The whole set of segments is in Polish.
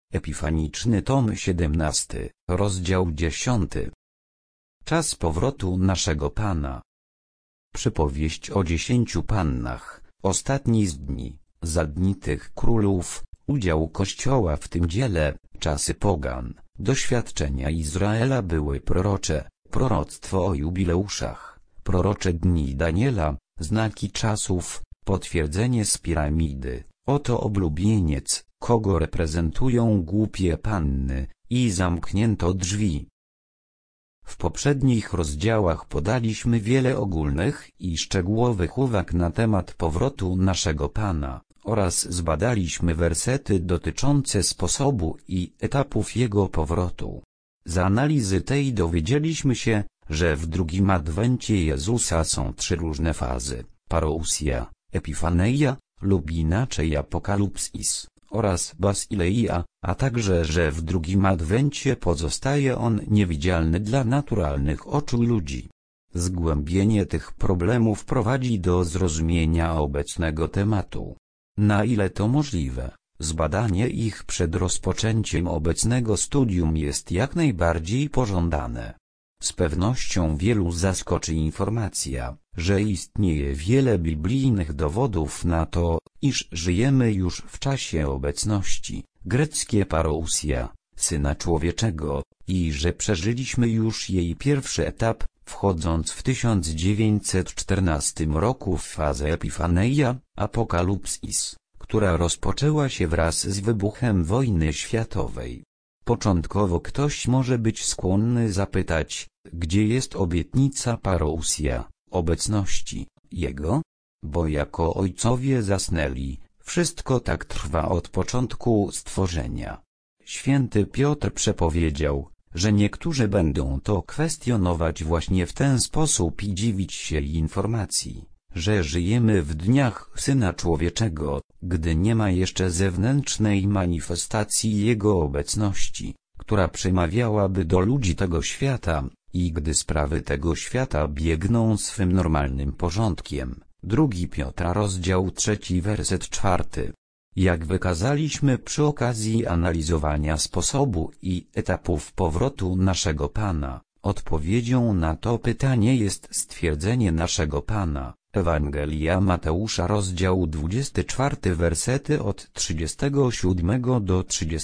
Epifaniczny tom 17, rozdział 10. Czas powrotu naszego Pana. Przypowieść o 10 pannach, ostatni z dni, za dni tych królów, udział Kościoła w tym dziele, czasy pogan, doświadczenia Izraela były prorocze, proroctwo o jubileuszach, prorocze dni Daniela, znaki czasów, potwierdzenie z piramidy, oto oblubieniec, kogo reprezentują głupie panny, i zamknięto drzwi. W poprzednich rozdziałach podaliśmy wiele ogólnych i szczegółowych uwag na temat powrotu naszego Pana, oraz zbadaliśmy wersety dotyczące sposobu i etapów Jego powrotu. Z analizy tej dowiedzieliśmy się, że w drugim adwencie Jezusa są 3 różne fazy: parousia, epifaneia, lub inaczej apokalipsis, oraz basileia, a także że w drugim adwencie pozostaje on niewidzialny dla naturalnych oczu ludzi. Zgłębienie tych problemów prowadzi do zrozumienia obecnego tematu. Na ile to możliwe, zbadanie ich przed rozpoczęciem obecnego studium jest jak najbardziej pożądane. Z pewnością wielu zaskoczy informacja, że istnieje wiele biblijnych dowodów na to, iż żyjemy już w czasie obecności, greckie parousia, Syna Człowieczego, i że przeżyliśmy już jej pierwszy etap, wchodząc w 1914 roku w fazę epifaneia, apokalipsis, która rozpoczęła się wraz z wybuchem wojny światowej. Początkowo ktoś może być skłonny zapytać, gdzie jest obietnica parousia, obecności Jego? Bo jako ojcowie zasnęli, wszystko tak trwa od początku stworzenia. Święty Piotr przepowiedział, że niektórzy będą to kwestionować właśnie w ten sposób i dziwić się informacji, że żyjemy w dniach Syna Człowieczego, gdy nie ma jeszcze zewnętrznej manifestacji Jego obecności, która przemawiałaby do ludzi tego świata, i gdy sprawy tego świata biegną swym normalnym porządkiem. 2 Piotra rozdział 3 werset 4. Jak wykazaliśmy przy okazji analizowania sposobu i etapów powrotu naszego Pana, odpowiedzią na to pytanie jest stwierdzenie naszego Pana. Ewangelia Mateusza rozdział 24 wersety od 37 do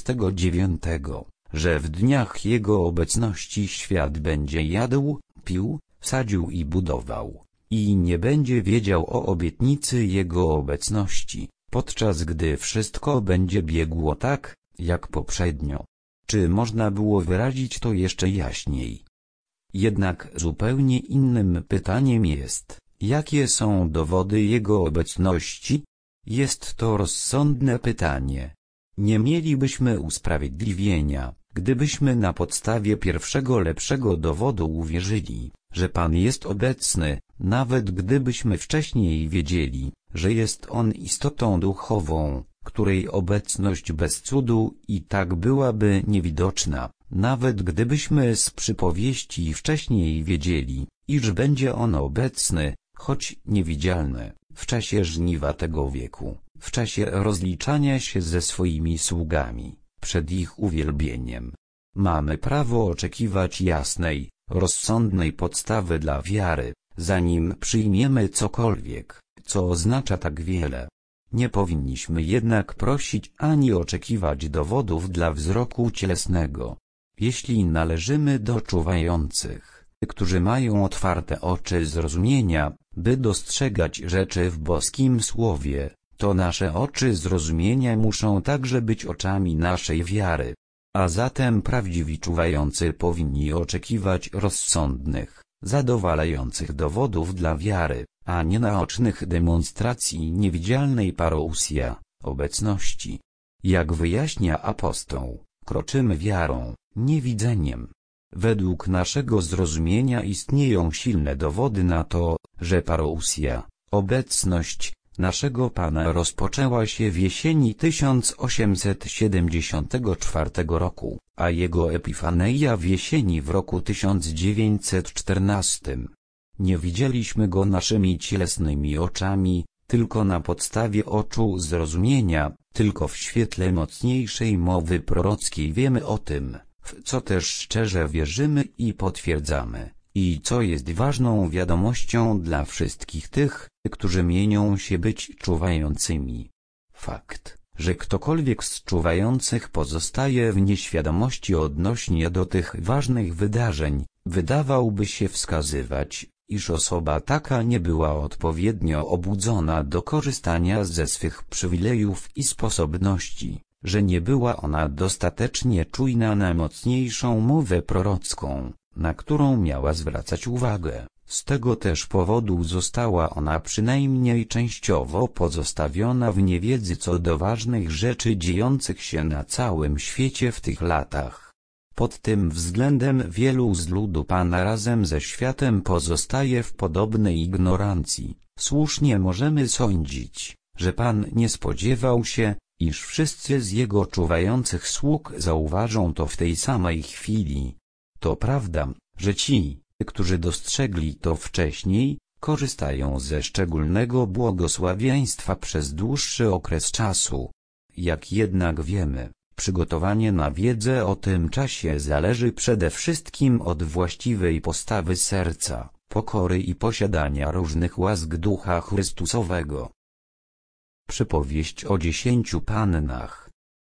39, że w dniach Jego obecności świat będzie jadł, pił, sadził i budował, i nie będzie wiedział o obietnicy Jego obecności, podczas gdy wszystko będzie biegło tak, jak poprzednio. Czy można było wyrazić to jeszcze jaśniej? Jednak zupełnie innym pytaniem jest, jakie są dowody Jego obecności? Jest to rozsądne pytanie. Nie mielibyśmy usprawiedliwienia, gdybyśmy na podstawie pierwszego lepszego dowodu uwierzyli, że Pan jest obecny, nawet gdybyśmy wcześniej wiedzieli, że jest On istotą duchową, której obecność bez cudu i tak byłaby niewidoczna, nawet gdybyśmy z przypowieści wcześniej wiedzieli, iż będzie On obecny, choć niewidzialny, w czasie żniwa tego wieku, w czasie rozliczania się ze swoimi sługami, przed ich uwielbieniem. Mamy prawo oczekiwać jasnej, rozsądnej podstawy dla wiary, zanim przyjmiemy cokolwiek, co oznacza tak wiele. Nie powinniśmy jednak prosić ani oczekiwać dowodów dla wzroku cielesnego. Jeśli należymy do czuwających, którzy mają otwarte oczy zrozumienia, by dostrzegać rzeczy w boskim słowie, to nasze oczy zrozumienia muszą także być oczami naszej wiary. A zatem prawdziwi czuwający powinni oczekiwać rozsądnych, zadowalających dowodów dla wiary, a nie naocznych demonstracji niewidzialnej parousia, obecności. Jak wyjaśnia apostoł, kroczymy wiarą, nie widzeniem. Według naszego zrozumienia istnieją silne dowody na to, że parousia, obecność naszego Pana rozpoczęła się w jesieni 1874 roku, a Jego epifaneia w jesieni w roku 1914. Nie widzieliśmy Go naszymi cielesnymi oczami, tylko na podstawie oczu zrozumienia, tylko w świetle mocniejszej mowy prorockiej wiemy o tym, w co też szczerze wierzymy i potwierdzamy, i co jest ważną wiadomością dla wszystkich tych, którzy mienią się być czuwającymi. Fakt, że ktokolwiek z czuwających pozostaje w nieświadomości odnośnie do tych ważnych wydarzeń, wydawałby się wskazywać, iż osoba taka nie była odpowiednio obudzona do korzystania ze swych przywilejów i sposobności, że nie była ona dostatecznie czujna na mocniejszą mowę prorocką, na którą miała zwracać uwagę. Z tego też powodu została ona przynajmniej częściowo pozostawiona w niewiedzy co do ważnych rzeczy dziejących się na całym świecie w tych latach. Pod tym względem wielu z ludu Pana razem ze światem pozostaje w podobnej ignorancji. Słusznie możemy sądzić, że Pan nie spodziewał się, iż wszyscy z Jego czuwających sług zauważą to w tej samej chwili. To prawda, że ci, którzy dostrzegli to wcześniej, korzystają ze szczególnego błogosławieństwa przez dłuższy okres czasu. Jak jednak wiemy, przygotowanie na wiedzę o tym czasie zależy przede wszystkim od właściwej postawy serca, pokory i posiadania różnych łask Ducha Chrystusowego. Przypowieść o 10 pannach.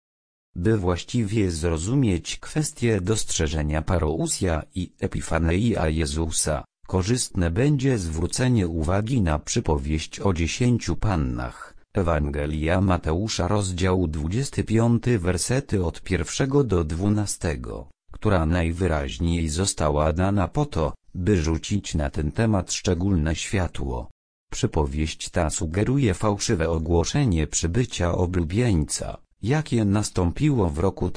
By właściwie zrozumieć kwestię dostrzeżenia parousia i epifaneia Jezusa, korzystne będzie zwrócenie uwagi na przypowieść o 10 pannach. Ewangelia Mateusza rozdział 25 wersety od 1 do 12, która najwyraźniej została dana po to, by rzucić na ten temat szczególne światło. Przypowieść ta sugeruje fałszywe ogłoszenie przybycia oblubieńca, jakie nastąpiło w roku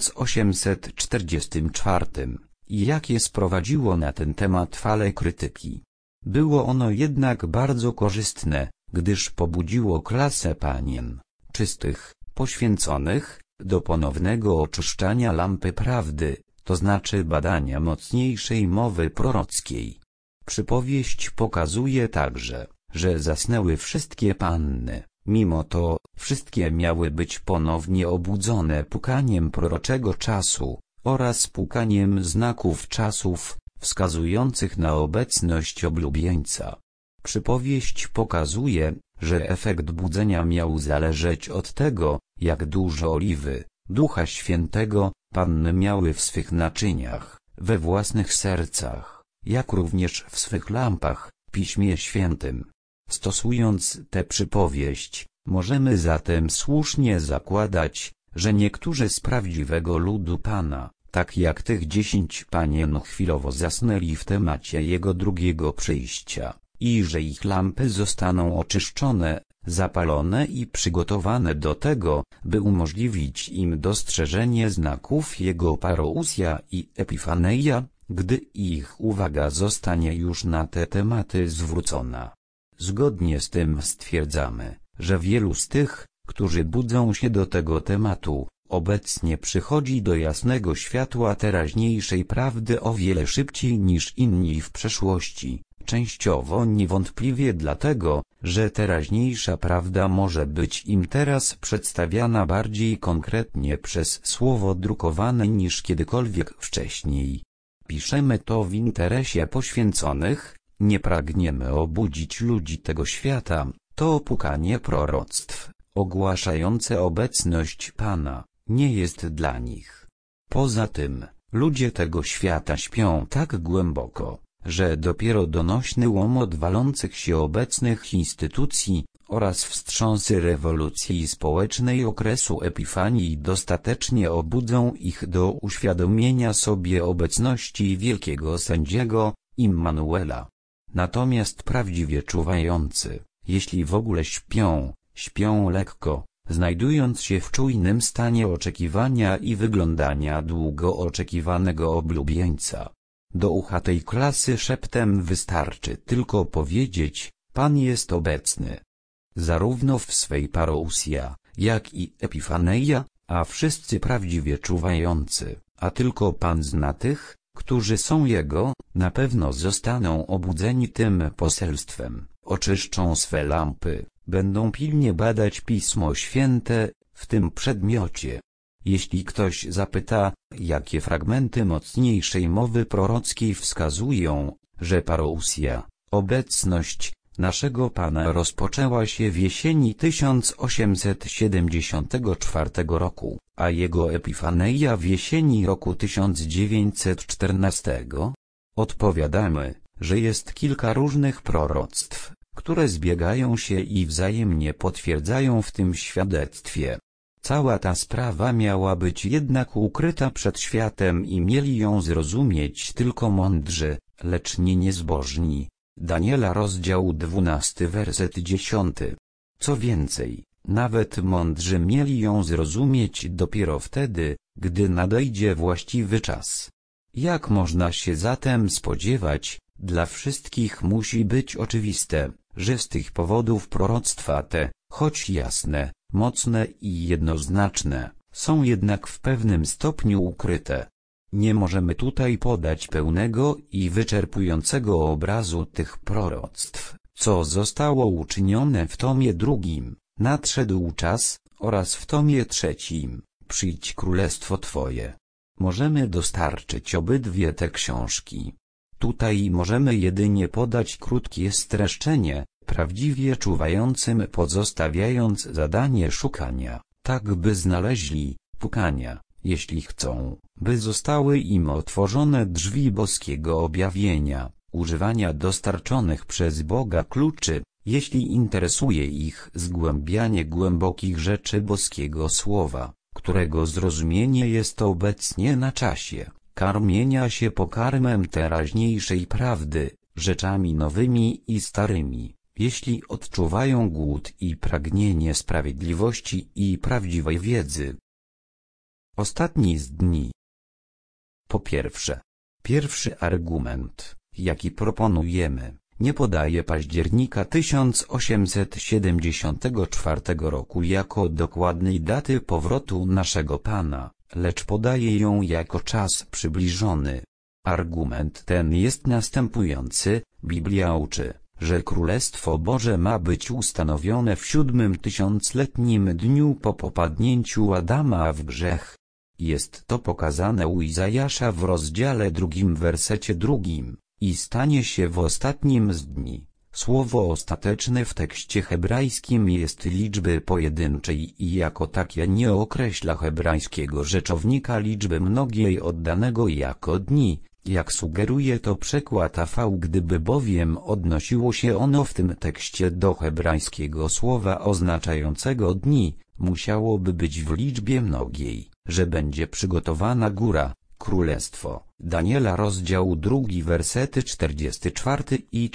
1844 i jakie sprowadziło na ten temat falę krytyki. Było ono jednak bardzo korzystne, gdyż pobudziło klasę panien, czystych, poświęconych, do ponownego oczyszczania lampy prawdy, to znaczy badania mocniejszej mowy prorockiej. Przypowieść pokazuje także, że zasnęły wszystkie panny. Mimo to, wszystkie miały być ponownie obudzone pukaniem proroczego czasu, oraz pukaniem znaków czasów, wskazujących na obecność oblubieńca. Przypowieść pokazuje, że efekt budzenia miał zależeć od tego, jak dużo oliwy, Ducha Świętego, panny miały w swych naczyniach, we własnych sercach, jak również w swych lampach, Piśmie Świętym. Stosując tę przypowieść, możemy zatem słusznie zakładać, że niektórzy z prawdziwego ludu Pana, tak jak tych 10 panien chwilowo zasnęli w temacie Jego drugiego przyjścia, i że ich lampy zostaną oczyszczone, zapalone i przygotowane do tego, by umożliwić im dostrzeżenie znaków Jego parousia i epifaneia, gdy ich uwaga zostanie już na te tematy zwrócona. Zgodnie z tym stwierdzamy, że wielu z tych, którzy budzą się do tego tematu, obecnie przychodzi do jasnego światła teraźniejszej prawdy o wiele szybciej niż inni w przeszłości, częściowo niewątpliwie dlatego, że teraźniejsza prawda może być im teraz przedstawiana bardziej konkretnie przez słowo drukowane niż kiedykolwiek wcześniej. Piszemy to w interesie poświęconych. Nie pragniemy obudzić ludzi tego świata, to pukanie proroctw, ogłaszające obecność Pana, nie jest dla nich. Poza tym, ludzie tego świata śpią tak głęboko, że dopiero donośny łomot walących się obecnych instytucji, oraz wstrząsy rewolucji społecznej okresu Epifanii dostatecznie obudzą ich do uświadomienia sobie obecności wielkiego sędziego, Immanuela. Natomiast prawdziwie czuwający, jeśli w ogóle śpią, śpią lekko, znajdując się w czujnym stanie oczekiwania i wyglądania długo oczekiwanego oblubieńca. Do ucha tej klasy szeptem wystarczy tylko powiedzieć: Pan jest obecny. Zarówno w swej parousia, jak i epifaneia, a wszyscy prawdziwie czuwający, a tylko Pan zna tych, którzy są Jego, na pewno zostaną obudzeni tym poselstwem, oczyszczą swe lampy, będą pilnie badać Pismo Święte w tym przedmiocie. Jeśli ktoś zapyta, jakie fragmenty mocniejszej mowy prorockiej wskazują, że parousia, obecność naszego Pana rozpoczęła się w jesieni 1874 roku, a jego epifaneia w jesieni roku 1914, odpowiadamy, że jest kilka różnych proroctw, które zbiegają się i wzajemnie potwierdzają w tym świadectwie. Cała ta sprawa miała być jednak ukryta przed światem i mieli ją zrozumieć tylko mądrzy, lecz nie niezbożni. Daniela rozdział 12 werset 10. Co więcej, nawet mądrzy mieli ją zrozumieć dopiero wtedy, gdy nadejdzie właściwy czas. Jak można się zatem spodziewać, dla wszystkich musi być oczywiste, że z tych powodów proroctwa te, choć jasne, mocne i jednoznaczne, są jednak w pewnym stopniu ukryte. Nie możemy tutaj podać pełnego i wyczerpującego obrazu tych proroctw, co zostało uczynione w tomie drugim, nadszedł czas, oraz w tomie trzecim, przyjdź królestwo Twoje. Możemy dostarczyć obydwie te książki. Tutaj możemy jedynie podać krótkie streszczenie, prawdziwie czuwającym pozostawiając zadanie szukania, tak by znaleźli, pukania, jeśli chcą, by zostały im otworzone drzwi boskiego objawienia, używania dostarczonych przez Boga kluczy, jeśli interesuje ich zgłębianie głębokich rzeczy boskiego słowa, którego zrozumienie jest obecnie na czasie, karmienia się pokarmem teraźniejszej prawdy, rzeczami nowymi i starymi, jeśli odczuwają głód i pragnienie sprawiedliwości i prawdziwej wiedzy. Ostatni z dni. Po pierwsze, pierwszy argument, jaki proponujemy, nie podaje października 1874 roku jako dokładnej daty powrotu naszego Pana, lecz podaje ją jako czas przybliżony. Argument ten jest następujący: Biblia uczy, że Królestwo Boże ma być ustanowione w 7. tysiącletnim dniu po popadnięciu Adama w grzech. Jest to pokazane u Izajasza w rozdziale 2 wersecie 2, i stanie się w ostatnim z dni. Słowo ostateczne w tekście hebrajskim jest liczby pojedynczej i jako takie nie określa hebrajskiego rzeczownika liczby mnogiej oddanego jako dni, jak sugeruje to przekład AV. Gdyby bowiem odnosiło się ono w tym tekście do hebrajskiego słowa oznaczającego dni, musiałoby być w liczbie mnogiej, że będzie przygotowana góra, królestwo. Daniela rozdział 2 wersety 44 i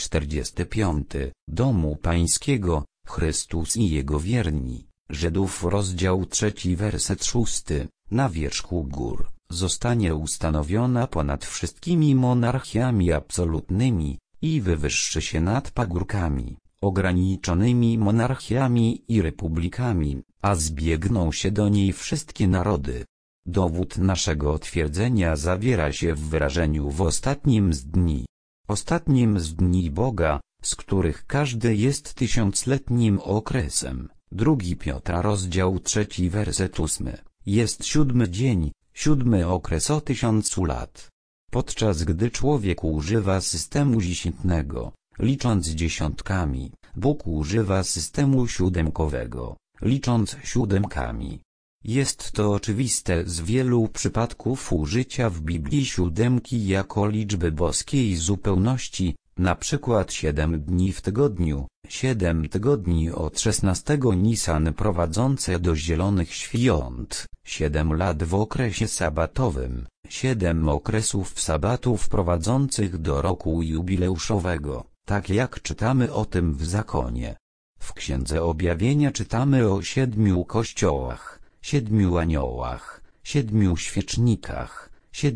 45, domu pańskiego, Chrystus i jego wierni. Żydów rozdział 3 werset 6, na wierzchu gór zostanie ustanowiona ponad wszystkimi monarchiami absolutnymi i wywyższy się nad pagórkami, ograniczonymi monarchiami i republikami, a zbiegną się do niej wszystkie narody. Dowód naszego twierdzenia zawiera się w wyrażeniu w ostatnim z dni. Ostatnim z dni Boga, z których każdy jest tysiącletnim okresem. 2 Piotra rozdział 3 werset 8. Jest 7 dzień, 7 okres o 1000 lat. Podczas gdy człowiek używa systemu dziesiętnego, licząc dziesiątkami, Bóg używa systemu siódemkowego, licząc siódemkami. Jest to oczywiste z wielu przypadków użycia w Biblii siódemki jako liczby boskiej zupełności, na przykład 7 dni w tygodniu, 7 tygodni od 16 Nisan prowadzące do zielonych świąt, 7 lat w okresie sabatowym, 7 okresów sabatów prowadzących do roku jubileuszowego, tak jak czytamy o tym w zakonie. W Księdze Objawienia czytamy o 7 kościołach, 7 aniołach, 7 świecznikach,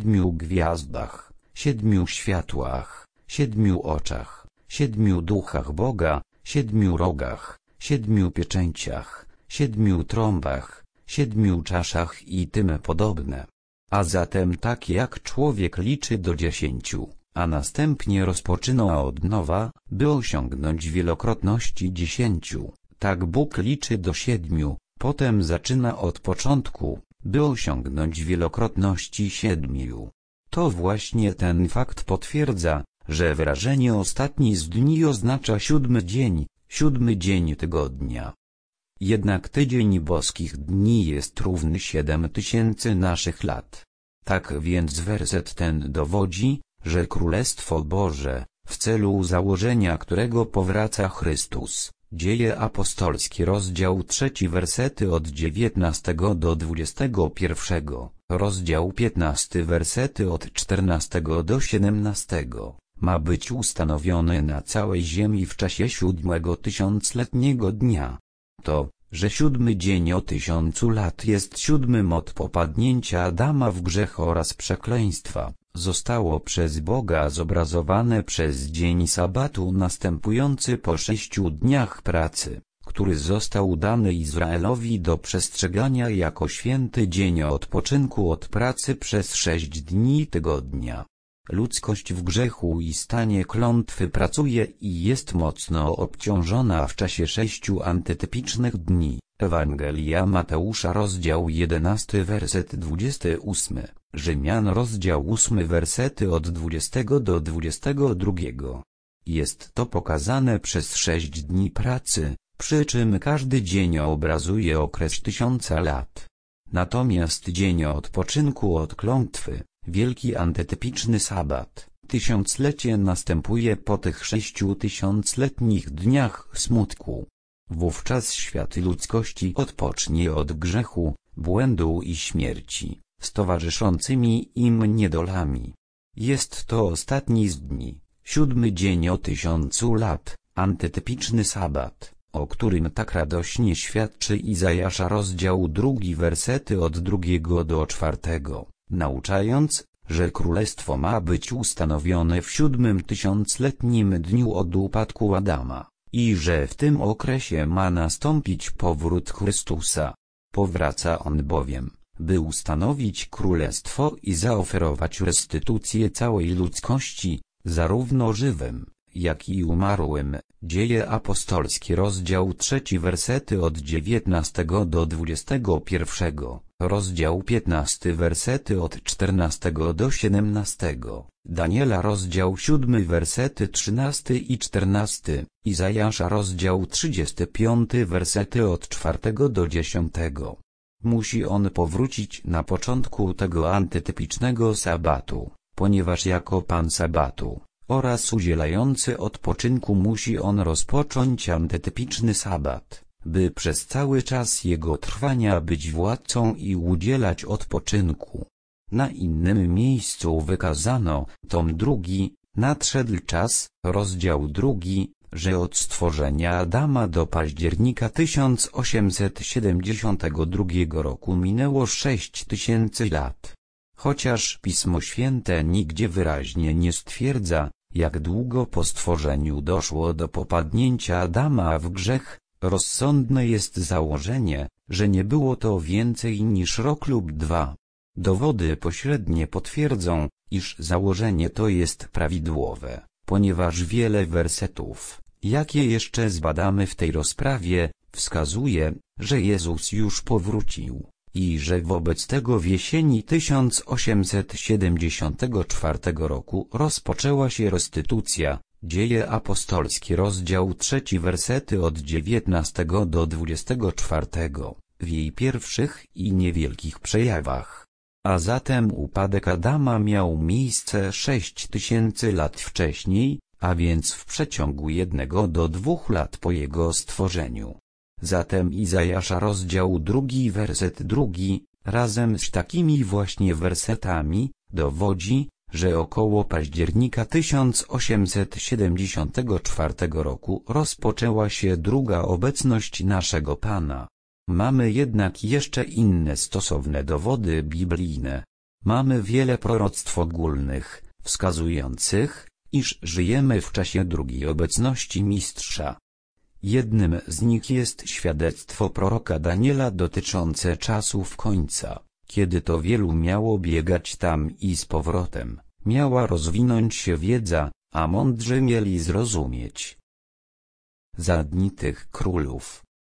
7 gwiazdach, 7 światłach, 7 oczach, 7 duchach Boga, 7 rogach, 7 pieczęciach, 7 trąbach, 7 czaszach i tym podobne. A zatem tak jak człowiek liczy do 10, a następnie rozpoczyna od nowa, by osiągnąć wielokrotności 10, Tak Bóg liczy do 7, potem zaczyna od początku, by osiągnąć wielokrotności 7. To właśnie ten fakt potwierdza, że wyrażenie ostatni z dni oznacza 7 dzień tygodnia. Jednak tydzień boskich dni jest równy 7000 naszych lat. Tak więc werset ten dowodzi, że Królestwo Boże, w celu założenia którego powraca Chrystus. Dzieje apostolskie rozdział 3 wersety od 19 do 21, rozdział 15 wersety od 14 do 17, ma być ustanowiony na całej ziemi w czasie 7 tysiącletniego dnia. To, że 7 dzień o 1000 lat jest 7 od popadnięcia Adama w grzech oraz przekleństwa, zostało przez Boga zobrazowane przez dzień sabatu następujący po 6 dniach pracy, który został dany Izraelowi do przestrzegania jako święty dzień odpoczynku od pracy przez 6 dni tygodnia. Ludzkość w grzechu i stanie klątwy pracuje i jest mocno obciążona w czasie 6 antytypicznych dni. Ewangelia Mateusza rozdział 11 werset 28, Rzymian rozdział 8 wersety od 20 do 22. Jest to pokazane przez 6 dni pracy, przy czym każdy dzień obrazuje okres 1000 lat. Natomiast dzień odpoczynku od klątwy, wielki antytypiczny sabat, tysiąclecie następuje po tych 6000-letnich dniach smutku. Wówczas świat ludzkości odpocznie od grzechu, błędu i śmierci, z towarzyszącymi im niedolami. Jest to ostatni z dni, 7 dzień o 1000 lat, antytypiczny sabat, o którym tak radośnie świadczy Izajasza rozdział 2 wersety od 2 do 4, nauczając, że królestwo ma być ustanowione w 7 tysiącletnim dniu od upadku Adama, i że w tym okresie ma nastąpić powrót Chrystusa. Powraca on bowiem, by ustanowić królestwo i zaoferować restytucję całej ludzkości, zarówno żywym, jak i umarłym. Dzieje apostolskie rozdział 3 wersety od 19 do 21, rozdział 15 wersety od 14 do 17, Daniela rozdział 7 wersety 13 i 14, Izajasza rozdział 35 wersety od 4 do 10. Musi on powrócić na początku tego antytypicznego sabatu, ponieważ jako Pan sabatu oraz udzielający odpoczynku musi on rozpocząć antytypiczny sabat, by przez cały czas jego trwania być władcą i udzielać odpoczynku. Na innym miejscu wykazano, tom 2, nadszedł czas, rozdział 2, że od stworzenia Adama do października 1872 roku minęło 6000 lat. Chociaż Pismo Święte nigdzie wyraźnie nie stwierdza, jak długo po stworzeniu doszło do popadnięcia Adama w grzech, rozsądne jest założenie, że nie było to więcej niż rok lub 2. Dowody pośrednie potwierdzą, iż założenie to jest prawidłowe, ponieważ wiele wersetów, jakie jeszcze zbadamy w tej rozprawie, wskazuje, że Jezus już powrócił, i że wobec tego w jesieni 1874 roku rozpoczęła się restytucja. Dzieje apostolskie rozdział 3 wersety od 19 do 24, w jej pierwszych i niewielkich przejawach. A zatem upadek Adama miał miejsce 6000 lat wcześniej, a więc w przeciągu 1 do 2 lat po jego stworzeniu. Zatem Izajasza rozdział 2 werset 2, razem z takimi właśnie wersetami, dowodzi, że około października 1874 roku rozpoczęła się druga obecność naszego Pana. Mamy jednak jeszcze inne stosowne dowody biblijne. Mamy wiele proroctw ogólnych, wskazujących, iż żyjemy w czasie drugiej obecności Mistrza. Jednym z nich jest świadectwo proroka Daniela dotyczące czasów końca, kiedy to wielu miało biegać tam i z powrotem, miała rozwinąć się wiedza, a mądrzy mieli zrozumieć. Za dni tych królów,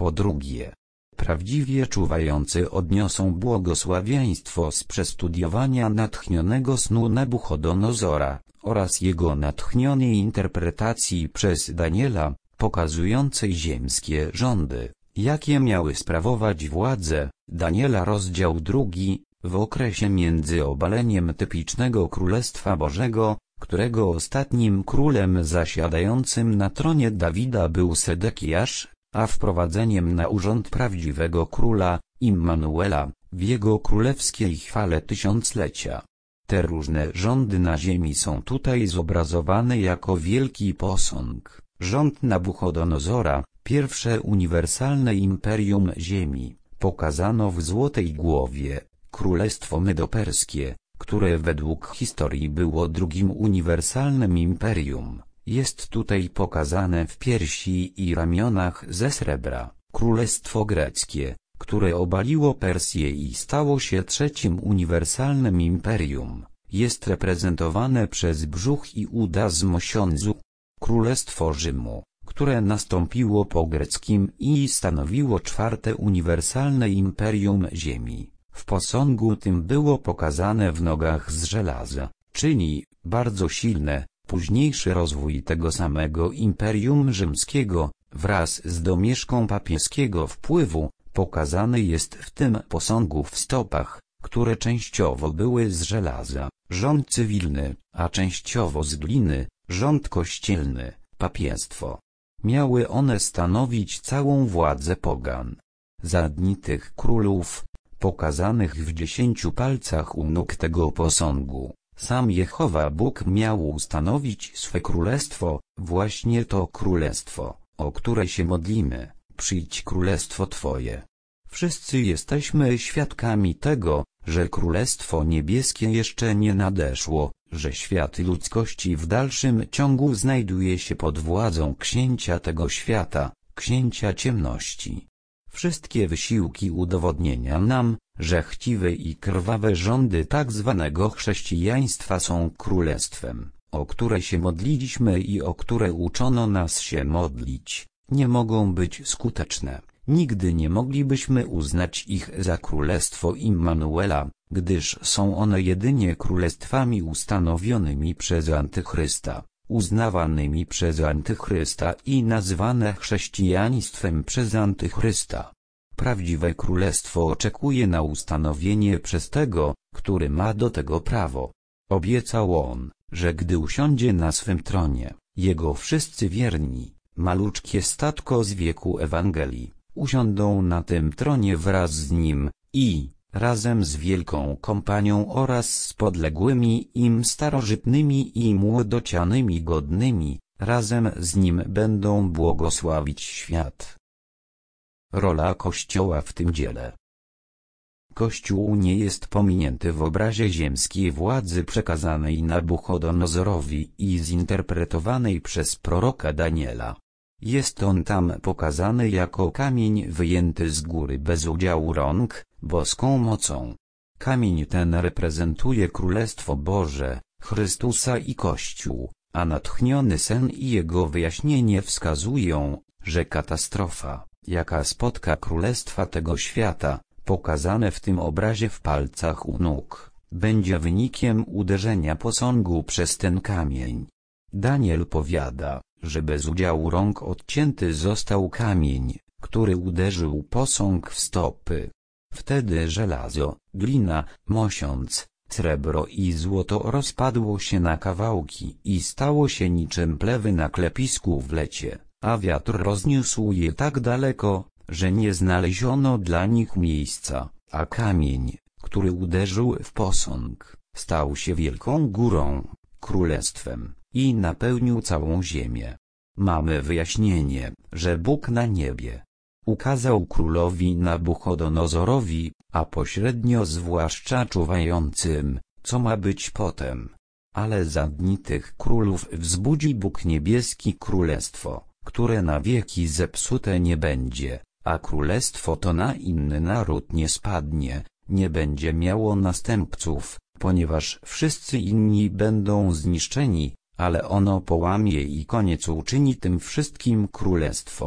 Po drugie, prawdziwie czuwający odniosą błogosławieństwo z przestudiowania natchnionego snu Nabuchodonozora oraz jego natchnionej interpretacji przez Daniela, pokazującej ziemskie rządy, jakie miały sprawować władzę. Daniela rozdział 2, w okresie między obaleniem typicznego Królestwa Bożego, którego ostatnim królem zasiadającym na tronie Dawida był Sedekiasz, a wprowadzeniem na urząd prawdziwego króla, Immanuela, w jego królewskiej chwale tysiąclecia. Te różne rządy na ziemi są tutaj zobrazowane jako wielki posąg, rząd Nabuchodonozora, pierwsze uniwersalne imperium ziemi, pokazano w Złotej Głowie, Królestwo Medoperskie, które według historii było drugim uniwersalnym imperium, jest tutaj pokazane w piersi i ramionach ze srebra. Królestwo Greckie, które obaliło Persję i stało się trzecim uniwersalnym imperium, jest reprezentowane przez brzuch i uda z mosiądzu. Królestwo Rzymu, które nastąpiło po greckim i stanowiło czwarte uniwersalne imperium ziemi, w posągu tym było pokazane w nogach z żelaza, czyli bardzo silne. Późniejszy rozwój tego samego Imperium Rzymskiego, wraz z domieszką papieskiego wpływu, pokazany jest w tym posągu w stopach, które częściowo były z żelaza, rząd cywilny, a częściowo z gliny, rząd kościelny, papiestwo. Miały one stanowić całą władzę pogan. Za dni tych królów, pokazanych w 10 palcach u nóg tego posągu, sam Jehowa Bóg miał ustanowić swe królestwo, właśnie to królestwo, o które się modlimy, przyjdź królestwo Twoje. Wszyscy jesteśmy świadkami tego, że królestwo niebieskie jeszcze nie nadeszło, że świat ludzkości w dalszym ciągu znajduje się pod władzą księcia tego świata, księcia ciemności. Wszystkie wysiłki udowodnienia nam, że chciwe i krwawe rządy tak zwanego chrześcijaństwa są królestwem, o które się modliliśmy i o które uczono nas się modlić, nie mogą być skuteczne. Nigdy nie moglibyśmy uznać ich za królestwo Immanuela, gdyż są one jedynie królestwami ustanowionymi przez Antychrysta, uznawanymi przez Antychrysta i nazywane chrześcijaństwem przez Antychrysta. Prawdziwe królestwo oczekuje na ustanowienie przez tego, który ma do tego prawo. Obiecał on, że gdy usiądzie na swym tronie, jego wszyscy wierni, maluczkie statko z wieku Ewangelii, usiądą na tym tronie wraz z nim i, razem z wielką kompanią oraz z podległymi im starożytnymi i młodocianymi godnymi, razem z nim będą błogosławić świat. Rola Kościoła w tym dziele. Kościół nie jest pominięty w obrazie ziemskiej władzy przekazanej Nabuchodonozorowi i zinterpretowanej przez proroka Daniela. Jest on tam pokazany jako kamień wyjęty z góry bez udziału rąk, boską mocą. Kamień ten reprezentuje Królestwo Boże, Chrystusa i Kościół, a natchniony sen i jego wyjaśnienie wskazują, że katastrofa, jaka spotka królestwa tego świata, pokazane w tym obrazie w palcach u nóg, będzie wynikiem uderzenia posągu przez ten kamień. Daniel powiada, że bez udziału rąk odcięty został kamień, który uderzył posąg w stopy. Wtedy żelazo, glina, mosiądz, srebro i złoto rozpadło się na kawałki i stało się niczym plewy na klepisku w lecie, a wiatr rozniósł je tak daleko, że nie znaleziono dla nich miejsca, a kamień, który uderzył w posąg, stał się wielką górą, królestwem, i napełnił całą ziemię. Mamy wyjaśnienie, że Bóg na niebie ukazał królowi Nabuchodonozorowi, a pośrednio zwłaszcza czuwającym, co ma być potem. Ale za dni tych królów wzbudzi Bóg niebieski królestwo, które na wieki zepsute nie będzie, a królestwo to na inny naród nie spadnie, nie będzie miało następców, ponieważ wszyscy inni będą zniszczeni, ale ono połamie i koniec uczyni tym wszystkim królestwom,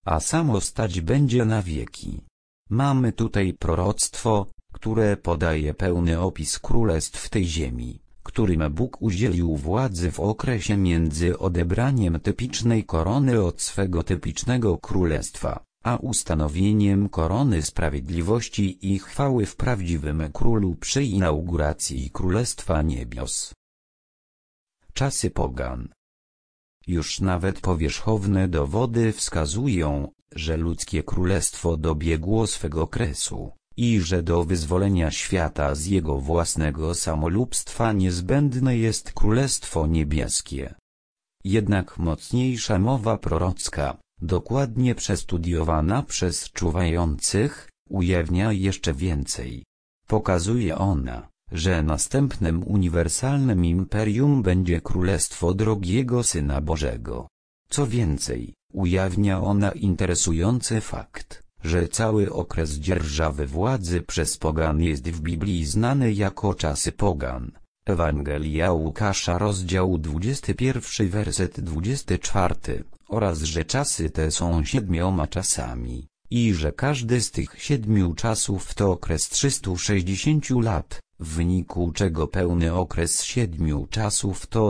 a samo stać będzie na wieki. Mamy tutaj proroctwo, które podaje pełny opis królestw tej ziemi, którym Bóg udzielił władzy w okresie między odebraniem typicznej korony od swego typicznego królestwa, a ustanowieniem korony sprawiedliwości i chwały w prawdziwym królu przy inauguracji Królestwa Niebios. Czasy pogan. Już nawet powierzchowne dowody wskazują, że ludzkie królestwo dobiegło swego kresu, i że do wyzwolenia świata z jego własnego samolubstwa niezbędne jest Królestwo Niebieskie. Jednak mocniejsza mowa prorocka, dokładnie przestudiowana przez czuwających, ujawnia jeszcze więcej. Pokazuje ona, że następnym uniwersalnym imperium będzie Królestwo drogiego Syna Bożego. Co więcej, ujawnia ona interesujący fakt, że cały okres dzierżawy władzy przez pogan jest w Biblii znany jako czasy pogan. Ewangelia Łukasza rozdział 21 werset 24, oraz że czasy te są 7 czasami, i że każdy z tych 7 czasów to okres 360 lat, w wyniku czego pełny okres 7 czasów to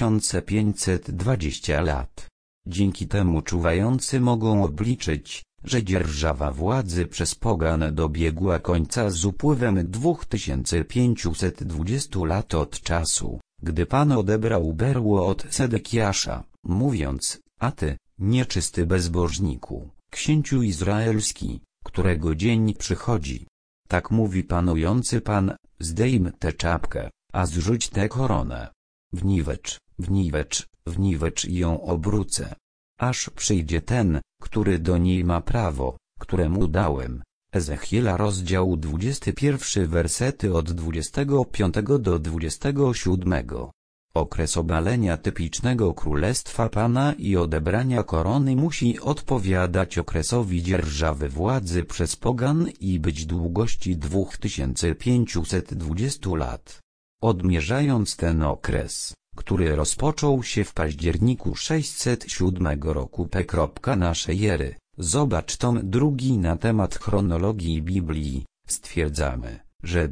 2520 lat. Dzięki temu czuwający mogą obliczyć, że dzierżawa władzy przez pogan dobiegła końca z upływem 2520 lat od czasu, gdy Pan odebrał berło od Sedekiasza, mówiąc: a ty, nieczysty bezbożniku, księciu izraelski, którego dzień przychodzi. Tak mówi panujący Pan: zdejm tę czapkę, a zrzuć tę koronę. Wniwecz, wniwecz, wniwecz i ją obrócę. Aż przyjdzie ten, który do niej ma prawo, któremu dałem. Ezechiela rozdział 21 wersety od 25 do 27. Okres obalenia typicznego Królestwa Pana i odebrania korony musi odpowiadać okresowi dzierżawy władzy przez pogan i być długości 2520 lat. Odmierzając ten okres, który rozpoczął się w październiku 607 roku p. naszej ery, zobacz tom 2 na temat chronologii Biblii, stwierdzamy, że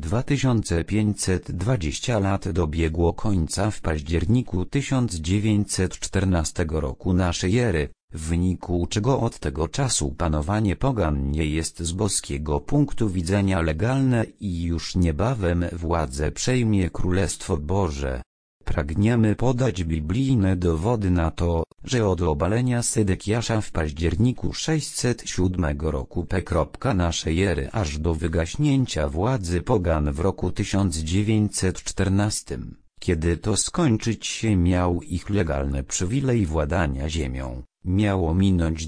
2520 lat dobiegło końca w październiku 1914 roku naszej ery, w wyniku czego od tego czasu panowanie pogan nie jest z boskiego punktu widzenia legalne i już niebawem władzę przejmie Królestwo Boże. Pragniemy podać biblijne dowody na to, że od obalenia Sedekiasza w październiku 607 roku p. naszej ery aż do wygaśnięcia władzy pogan w roku 1914, kiedy to skończyć się miał ich legalny przywilej władania ziemią, miało minąć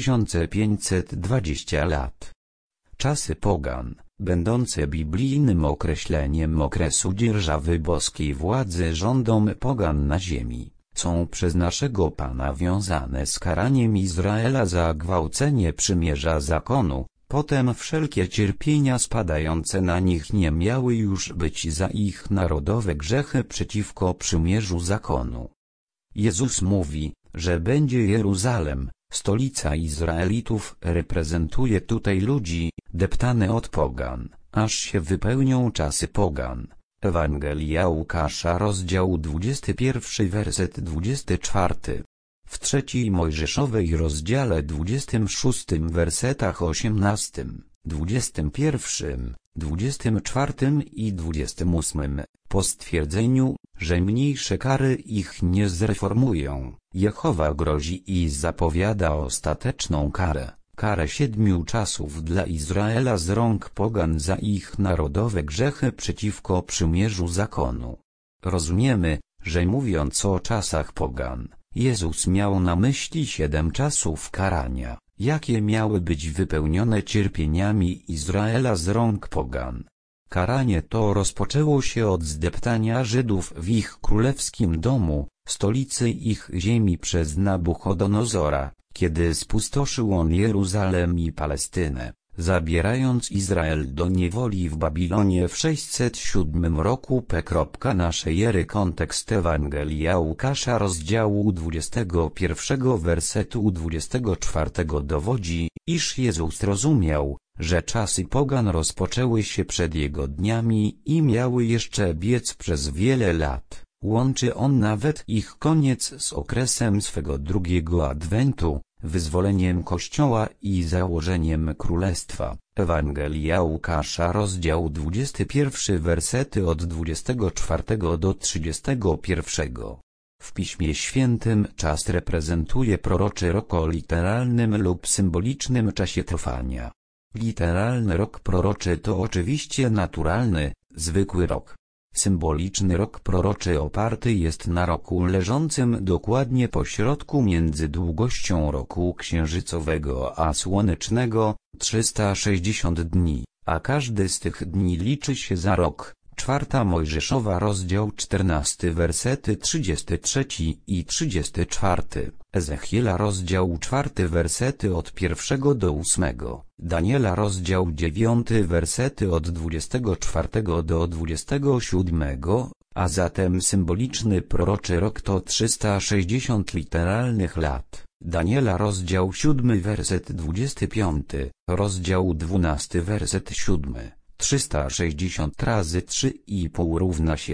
2520 lat. Czasy pogan, będące biblijnym określeniem okresu dzierżawy boskiej władzy rządom pogan na ziemi, są przez naszego Pana wiązane z karaniem Izraela za gwałcenie przymierza zakonu. Potem wszelkie cierpienia spadające na nich nie miały już być za ich narodowe grzechy przeciwko przymierzu zakonu. Jezus mówi, że będzie Jeruzalem, stolica Izraelitów, reprezentuje tutaj ludzi, deptane od pogan, aż się wypełnią czasy pogan. Ewangelia Łukasza rozdział 21 werset 24. W 3 Mojżeszowej rozdziale 26 wersetach 18, 21, 24 i 28, po stwierdzeniu, że mniejsze kary ich nie zreformują, Jehowa grozi i zapowiada ostateczną karę, karę 7 czasów dla Izraela z rąk pogan za ich narodowe grzechy przeciwko przymierzu zakonu. Rozumiemy, że mówiąc o czasach pogan, Jezus miał na myśli 7 czasów karania, jakie miały być wypełnione cierpieniami Izraela z rąk pogan. Karanie to rozpoczęło się od zdeptania Żydów w ich królewskim domu, stolicy ich ziemi przez Nabuchodonozora, kiedy spustoszył on Jeruzalem i Palestynę, zabierając Izrael do niewoli w Babilonie w 607 roku p. naszej ery. Kontekst Ewangelia Łukasza rozdziału 21 wersetu 24 dowodzi, iż Jezus rozumiał, że czasy pogan rozpoczęły się przed Jego dniami i miały jeszcze biec przez wiele lat. Łączy on nawet ich koniec z okresem swego drugiego adwentu, wyzwoleniem Kościoła i założeniem Królestwa. Ewangelia Łukasza rozdział 21 wersety od 24 do 31. W Piśmie Świętym czas reprezentuje proroczy rok o literalnym lub symbolicznym czasie trwania. Literalny rok proroczy to oczywiście naturalny, zwykły rok. Symboliczny rok proroczy oparty jest na roku leżącym dokładnie pośrodku między długością roku księżycowego a słonecznego, 360 dni, a każdy z tych dni liczy się za rok. 4 Mojżeszowa rozdział 14 wersety 33 i 34, Ezechiela rozdział 4 wersety od 1 do 8, Daniela rozdział 9 wersety od 24 do 27, a zatem symboliczny proroczy rok to 360 literalnych lat. Daniela rozdział 7 werset 25, rozdział 12 werset 7. 360 razy 3,5 równa się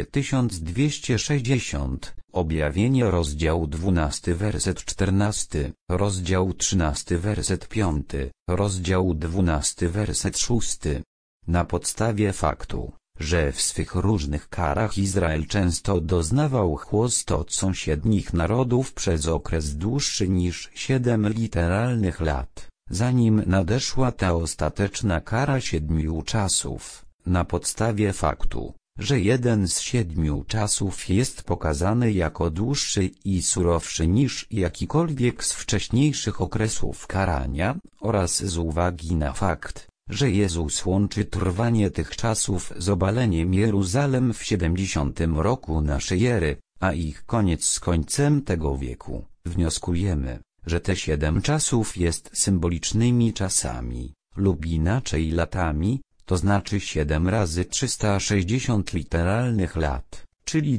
1260, Objawienie rozdział 12 werset 14, rozdział 13 werset 5, rozdział 12 werset 6. Na podstawie faktu, że w swych różnych karach Izrael często doznawał chłostu od sąsiednich narodów przez okres dłuższy niż 7 literalnych lat, zanim nadeszła ta ostateczna kara 7 czasów, na podstawie faktu, że jeden z 7 czasów jest pokazany jako dłuższy i surowszy niż jakikolwiek z wcześniejszych okresów karania, oraz z uwagi na fakt, że Jezus łączy trwanie tych czasów z obaleniem Jeruzalem w 70 roku naszej ery, a ich koniec z końcem tego wieku, wnioskujemy, że te 7 czasów jest symbolicznymi czasami, lub inaczej latami, to znaczy 7 razy 360 literalnych lat, czyli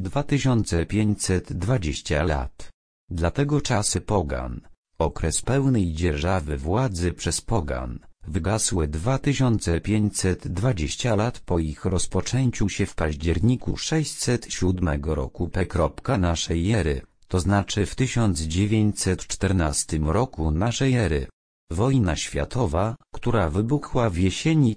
2520 lat. Dlatego czasy pogan, okres pełnej dzierżawy władzy przez pogan, wygasły 2520 lat po ich rozpoczęciu się w październiku 607 roku p. naszej ery, to znaczy w 1914 roku naszej ery. Wojna światowa, która wybuchła w jesieni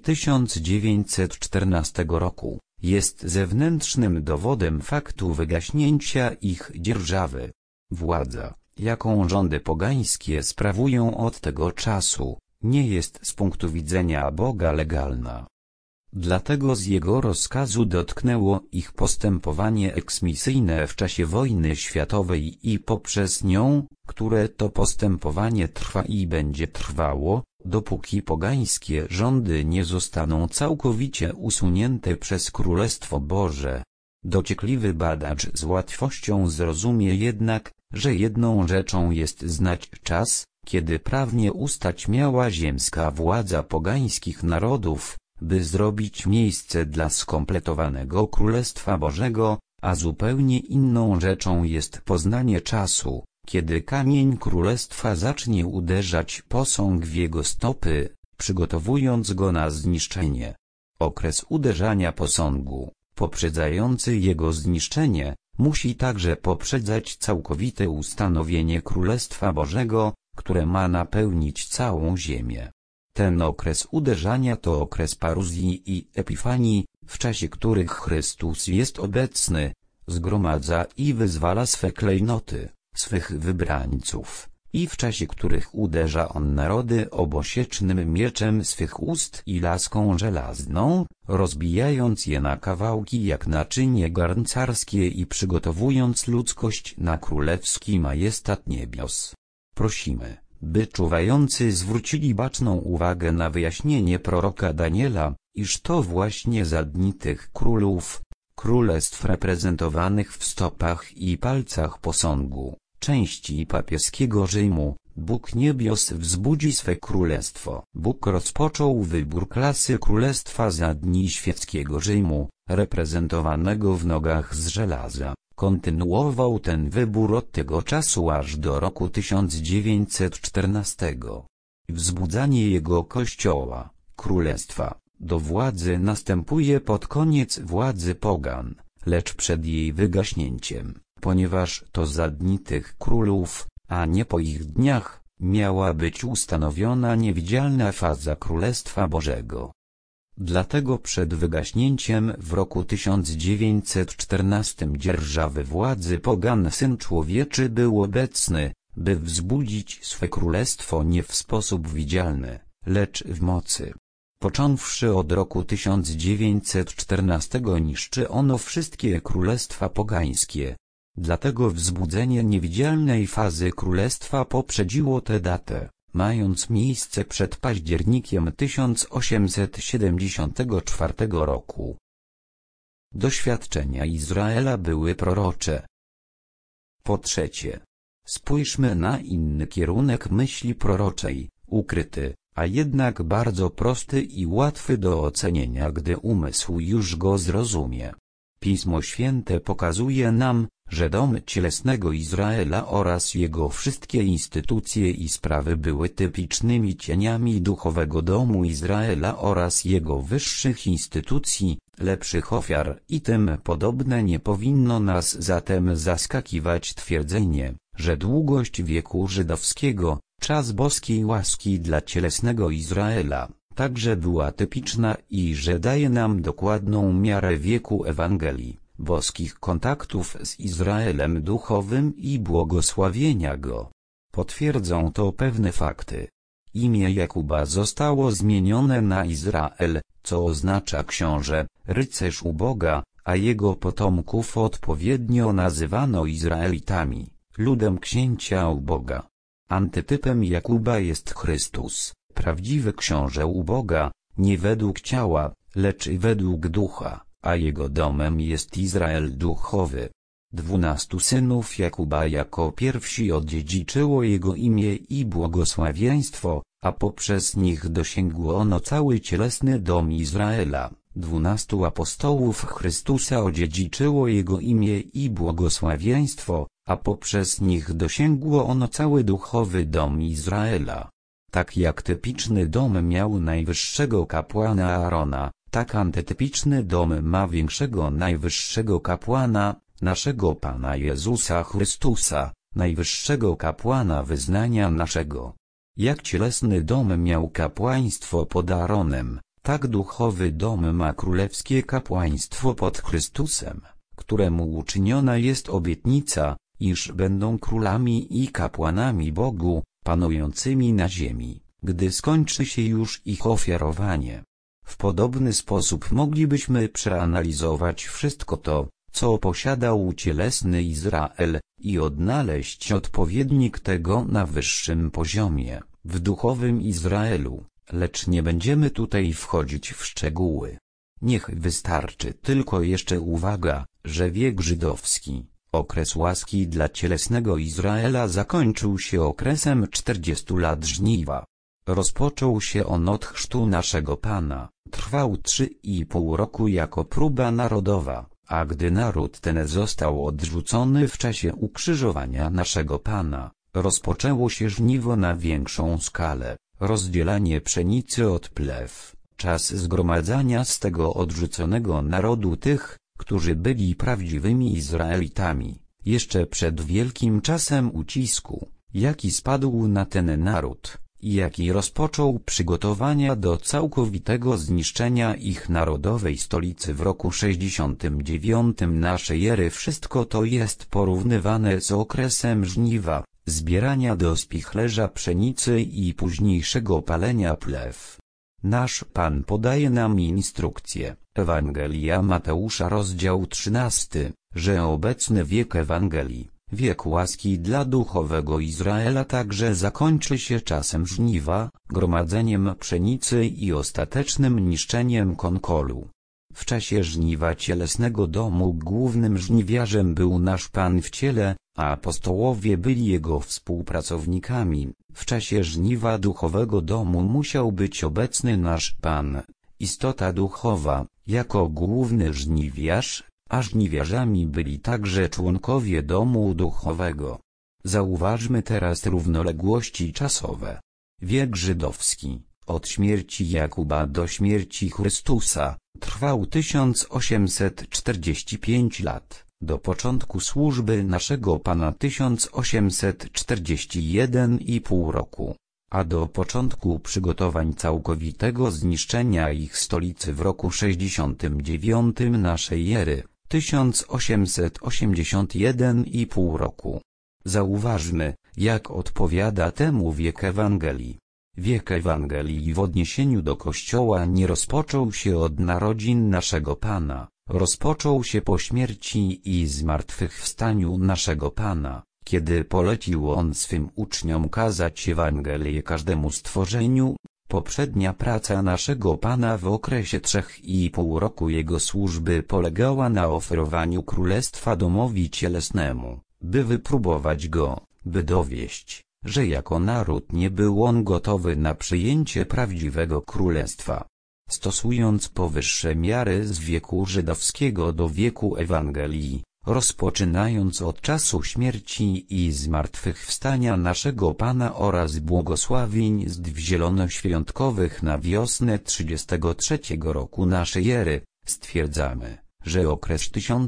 1914 roku, jest zewnętrznym dowodem faktu wygaśnięcia ich dzierżawy. Władza, jaką rządy pogańskie sprawują od tego czasu, nie jest z punktu widzenia Boga legalna. Dlatego z Jego rozkazu dotknęło ich postępowanie eksmisyjne w czasie wojny światowej i poprzez nią, które to postępowanie trwa i będzie trwało, dopóki pogańskie rządy nie zostaną całkowicie usunięte przez Królestwo Boże. Dociekliwy badacz z łatwością zrozumie jednak, że jedną rzeczą jest znać czas, kiedy prawnie ustać miała ziemska władza pogańskich narodów, by zrobić miejsce dla skompletowanego Królestwa Bożego, a zupełnie inną rzeczą jest poznanie czasu, kiedy kamień Królestwa zacznie uderzać posąg w jego stopy, przygotowując go na zniszczenie. Okres uderzania posągu, poprzedzający jego zniszczenie, musi także poprzedzać całkowite ustanowienie Królestwa Bożego, które ma napełnić całą ziemię. Ten okres uderzania to okres paruzji i epifanii, w czasie których Chrystus jest obecny, zgromadza i wyzwala swe klejnoty, swych wybrańców, i w czasie których uderza on narody obosiecznym mieczem swych ust i laską żelazną, rozbijając je na kawałki jak naczynie garncarskie i przygotowując ludzkość na królewski majestat niebios. Prosimy, by czuwający zwrócili baczną uwagę na wyjaśnienie proroka Daniela, iż to właśnie za dni tych królów, królestw reprezentowanych w stopach i palcach posągu, części papieskiego Rzymu, Bóg niebios wzbudzi swe królestwo. Bóg rozpoczął wybór klasy królestwa za dni świeckiego Rzymu, reprezentowanego w nogach z żelaza. Kontynuował ten wybór od tego czasu aż do roku 1914. Wzbudzanie jego kościoła, królestwa, do władzy następuje pod koniec władzy pogan, lecz przed jej wygaśnięciem, ponieważ to za dni tych królów, a nie po ich dniach, miała być ustanowiona niewidzialna faza Królestwa Bożego. Dlatego przed wygaśnięciem w roku 1914 dzierżawy władzy pogan Syn Człowieczy był obecny, by wzbudzić swe królestwo nie w sposób widzialny, lecz w mocy. Począwszy od roku 1914 niszczy ono wszystkie królestwa pogańskie. Dlatego wzbudzenie niewidzialnej fazy królestwa poprzedziło tę datę, mając miejsce przed październikiem 1874 roku. Doświadczenia Izraela były prorocze. Po trzecie, spójrzmy na inny kierunek myśli proroczej, ukryty, a jednak bardzo prosty i łatwy do ocenienia, gdy umysł już go zrozumie. Pismo Święte pokazuje nam, że dom cielesnego Izraela oraz jego wszystkie instytucje i sprawy były typicznymi cieniami duchowego domu Izraela oraz jego wyższych instytucji, lepszych ofiar i tym podobne. Nie powinno nas zatem zaskakiwać twierdzenie, że długość wieku żydowskiego, czas boskiej łaski dla cielesnego Izraela, także była typiczna i że daje nam dokładną miarę wieku Ewangelii, boskich kontaktów z Izraelem duchowym i błogosławienia go. Potwierdzą to pewne fakty. Imię Jakuba zostało zmienione na Izrael, co oznacza książę, rycerz u Boga, a jego potomków odpowiednio nazywano Izraelitami, ludem księcia u Boga. Antytypem Jakuba jest Chrystus, prawdziwy książę u Boga, nie według ciała, lecz według ducha, a jego domem jest Izrael duchowy. 12 synów Jakuba jako pierwsi odziedziczyło jego imię i błogosławieństwo, a poprzez nich dosięgło ono cały cielesny dom Izraela. 12 apostołów Chrystusa odziedziczyło jego imię i błogosławieństwo, a poprzez nich dosięgło ono cały duchowy dom Izraela. Tak jak typiczny dom miał najwyższego kapłana Aarona, tak antytypiczny dom ma większego najwyższego kapłana, naszego Pana Jezusa Chrystusa, najwyższego kapłana wyznania naszego. Jak cielesny dom miał kapłaństwo pod Aaronem, tak duchowy dom ma królewskie kapłaństwo pod Chrystusem, któremu uczyniona jest obietnica, iż będą królami i kapłanami Bogu, panującymi na ziemi, gdy skończy się już ich ofiarowanie. W podobny sposób moglibyśmy przeanalizować wszystko to, co posiadał cielesny Izrael, i odnaleźć odpowiednik tego na wyższym poziomie, w duchowym Izraelu, lecz nie będziemy tutaj wchodzić w szczegóły. Niech wystarczy tylko jeszcze uwaga, że wiek żydowski, okres łaski dla cielesnego Izraela zakończył się okresem 40 lat żniwa. Rozpoczął się on od chrztu naszego Pana, trwał 3,5 roku jako próba narodowa, a gdy naród ten został odrzucony w czasie ukrzyżowania naszego Pana, rozpoczęło się żniwo na większą skalę, rozdzielanie pszenicy od plew, czas zgromadzania z tego odrzuconego narodu tych, którzy byli prawdziwymi Izraelitami, jeszcze przed wielkim czasem ucisku, jaki spadł na ten naród, i jaki rozpoczął przygotowania do całkowitego zniszczenia ich narodowej stolicy w roku 69 naszej ery. Wszystko to jest porównywane z okresem żniwa, zbierania do spichlerza pszenicy i późniejszego palenia plew. Nasz Pan podaje nam instrukcję, Ewangelia Mateusza rozdział 13, że obecny wiek Ewangelii, wiek łaski dla duchowego Izraela także zakończy się czasem żniwa, gromadzeniem pszenicy i ostatecznym niszczeniem konkolu. W czasie żniwa cielesnego domu głównym żniwiarzem był nasz Pan w ciele, a apostołowie byli Jego współpracownikami. W czasie żniwa duchowego domu musiał być obecny nasz Pan, istota duchowa, jako główny żniwiarz, a żniwiarzami byli także członkowie domu duchowego. Zauważmy teraz równoległości czasowe. Wiek żydowski, od śmierci Jakuba do śmierci Chrystusa, trwał 1845 lat, do początku służby naszego Pana 1841,5 roku, a do początku przygotowań całkowitego zniszczenia ich stolicy w roku 69 naszej ery, 1881,5 roku. Zauważmy, jak odpowiada temu wiek Ewangelii. Wiek Ewangelii w odniesieniu do Kościoła nie rozpoczął się od narodzin naszego Pana, rozpoczął się po śmierci i zmartwychwstaniu naszego Pana, kiedy polecił On swym uczniom kazać Ewangelię każdemu stworzeniu. Poprzednia praca naszego Pana w okresie 3,5 roku Jego służby polegała na oferowaniu królestwa domowi cielesnemu, by wypróbować go, by dowieść, że jako naród nie był on gotowy na przyjęcie prawdziwego królestwa. Stosując powyższe miary z wieku żydowskiego do wieku Ewangelii, rozpoczynając od czasu śmierci i zmartwychwstania naszego Pana oraz błogosławieństw zielonoświątkowych na wiosnę 33 roku naszej ery, stwierdzamy, że okres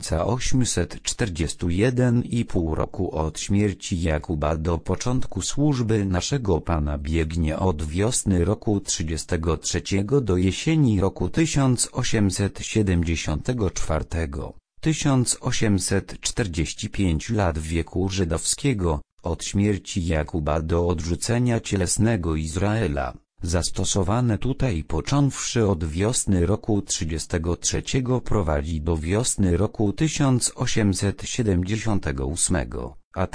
1841,5 roku od śmierci Jakuba do początku służby naszego Pana biegnie od wiosny roku 33 do jesieni roku 1874. 1845 lat wieku żydowskiego, od śmierci Jakuba do odrzucenia cielesnego Izraela, zastosowane tutaj począwszy od wiosny roku 33 prowadzi do wiosny roku 1878, a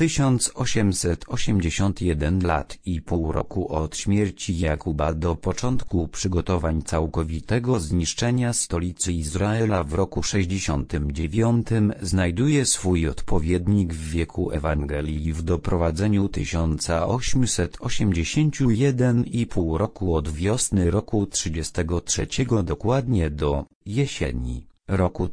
1881 lat i pół roku od śmierci Jakuba do początku przygotowań całkowitego zniszczenia stolicy Izraela w roku 69 znajduje swój odpowiednik w wieku Ewangelii w doprowadzeniu 1881,5 roku od wiosny roku 33 dokładnie do jesieni roku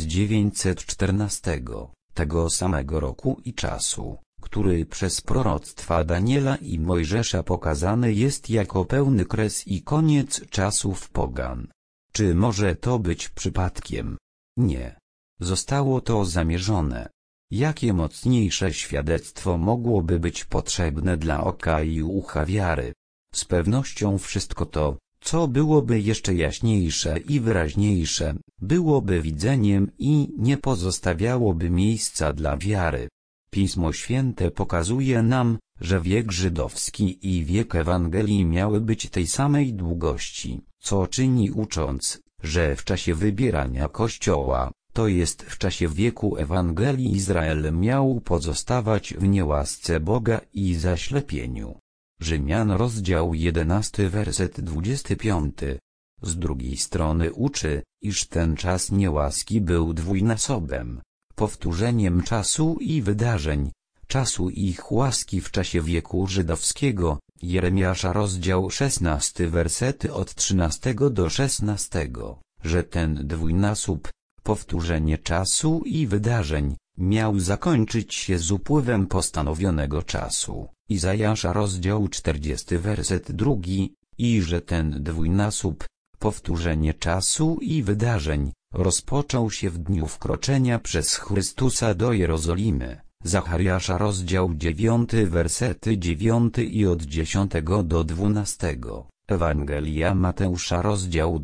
1914. Tego samego roku i czasu, który przez proroctwa Daniela i Mojżesza pokazany jest jako pełny kres i koniec czasów pogan. Czy może to być przypadkiem? Nie. Zostało to zamierzone. Jakie mocniejsze świadectwo mogłoby być potrzebne dla oka i ucha wiary? Z pewnością wszystko to, co byłoby jeszcze jaśniejsze i wyraźniejsze, byłoby widzeniem i nie pozostawiałoby miejsca dla wiary. Pismo Święte pokazuje nam, że wiek żydowski i wiek Ewangelii miały być tej samej długości, co czyni ucząc, że w czasie wybierania Kościoła, to jest w czasie wieku Ewangelii Izrael miał pozostawać w niełasce Boga i zaślepieniu. Rzymian rozdział 11 werset 25. Z drugiej strony uczy, iż ten czas niełaski był dwójnasobem, powtórzeniem czasu i wydarzeń, czasu ich łaski w czasie wieku żydowskiego. Jeremiasza rozdział 16 wersety od 13 do 16, że ten dwójnasób, powtórzenie czasu i wydarzeń, miał zakończyć się z upływem postanowionego czasu. Izajasza rozdział 40 werset 2, i że ten dwójnasób, powtórzenie czasu i wydarzeń, rozpoczął się w dniu wkroczenia przez Chrystusa do Jerozolimy. Zachariasza rozdział 9 wersety 9 i od 10 do 12. Ewangelia Mateusza rozdział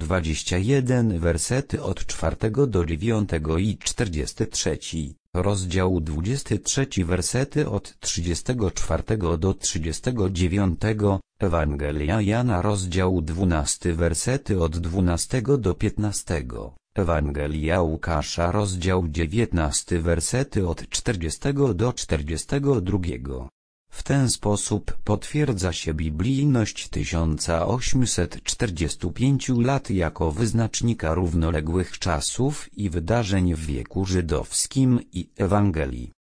21 wersety od 4 do 9 i 43. Rozdział 23 wersety od 34 do 39, Ewangelia Jana rozdział 12 wersety od 12 do 15, Ewangelia Łukasza rozdział 19 wersety od 40 do 42. W ten sposób potwierdza się biblijność 1845 lat jako wyznacznika równoległych czasów i wydarzeń w wieku żydowskim i Ewangelii.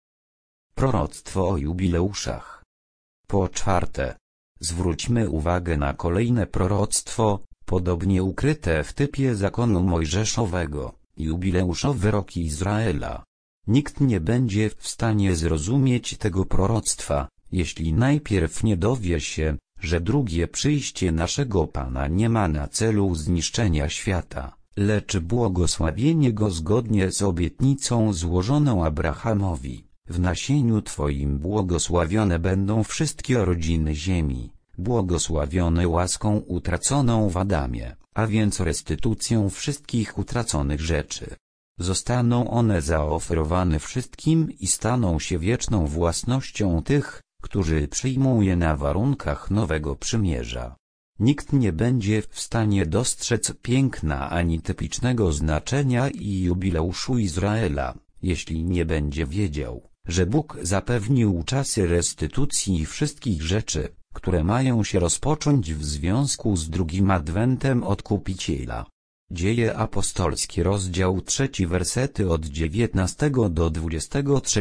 Proroctwo o jubileuszach. Po czwarte, zwróćmy uwagę na kolejne proroctwo, podobnie ukryte w typie zakonu mojżeszowego, jubileuszowe roki Izraela. Nikt nie będzie w stanie zrozumieć tego proroctwa, jeśli najpierw nie dowie się, że drugie przyjście naszego Pana nie ma na celu zniszczenia świata, lecz błogosławienie go zgodnie z obietnicą złożoną Abrahamowi. W nasieniu Twoim błogosławione będą wszystkie rodziny ziemi, błogosławione łaską utraconą w Adamie, a więc restytucją wszystkich utraconych rzeczy. Zostaną one zaoferowane wszystkim i staną się wieczną własnością tych, którzy przyjmą je na warunkach nowego przymierza. Nikt nie będzie w stanie dostrzec piękna ani typicznego znaczenia i jubileuszu Izraela, jeśli nie będzie wiedział, że Bóg zapewnił czasy restytucji wszystkich rzeczy, które mają się rozpocząć w związku z drugim adwentem Odkupiciela. Dzieje apostolskie rozdział 3 wersety od 19 do 23.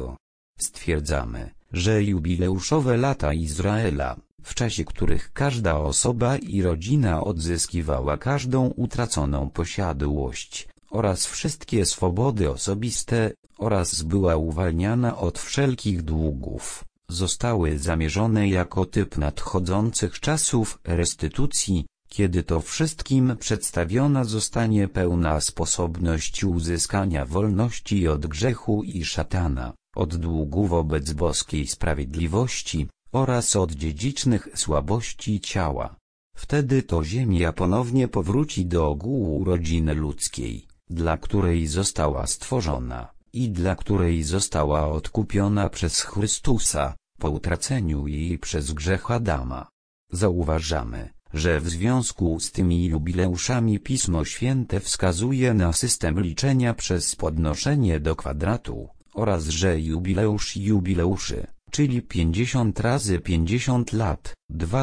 Stwierdzamy, że jubileuszowe lata Izraela, w czasie których każda osoba i rodzina odzyskiwała każdą utraconą posiadłość, oraz wszystkie swobody osobiste, oraz była uwalniana od wszelkich długów, zostały zamierzone jako typ nadchodzących czasów restytucji, kiedy to wszystkim przedstawiona zostanie pełna sposobność uzyskania wolności od grzechu i szatana, od długu wobec boskiej sprawiedliwości, oraz od dziedzicznych słabości ciała. Wtedy to ziemia ponownie powróci do ogółu rodziny ludzkiej, dla której została stworzona, i dla której została odkupiona przez Chrystusa, po utraceniu jej przez grzech Adama. Zauważamy, że w związku z tymi jubileuszami Pismo Święte wskazuje na system liczenia przez podnoszenie do kwadratu, oraz że jubileusz jubileuszy, czyli 50 razy 50 lat,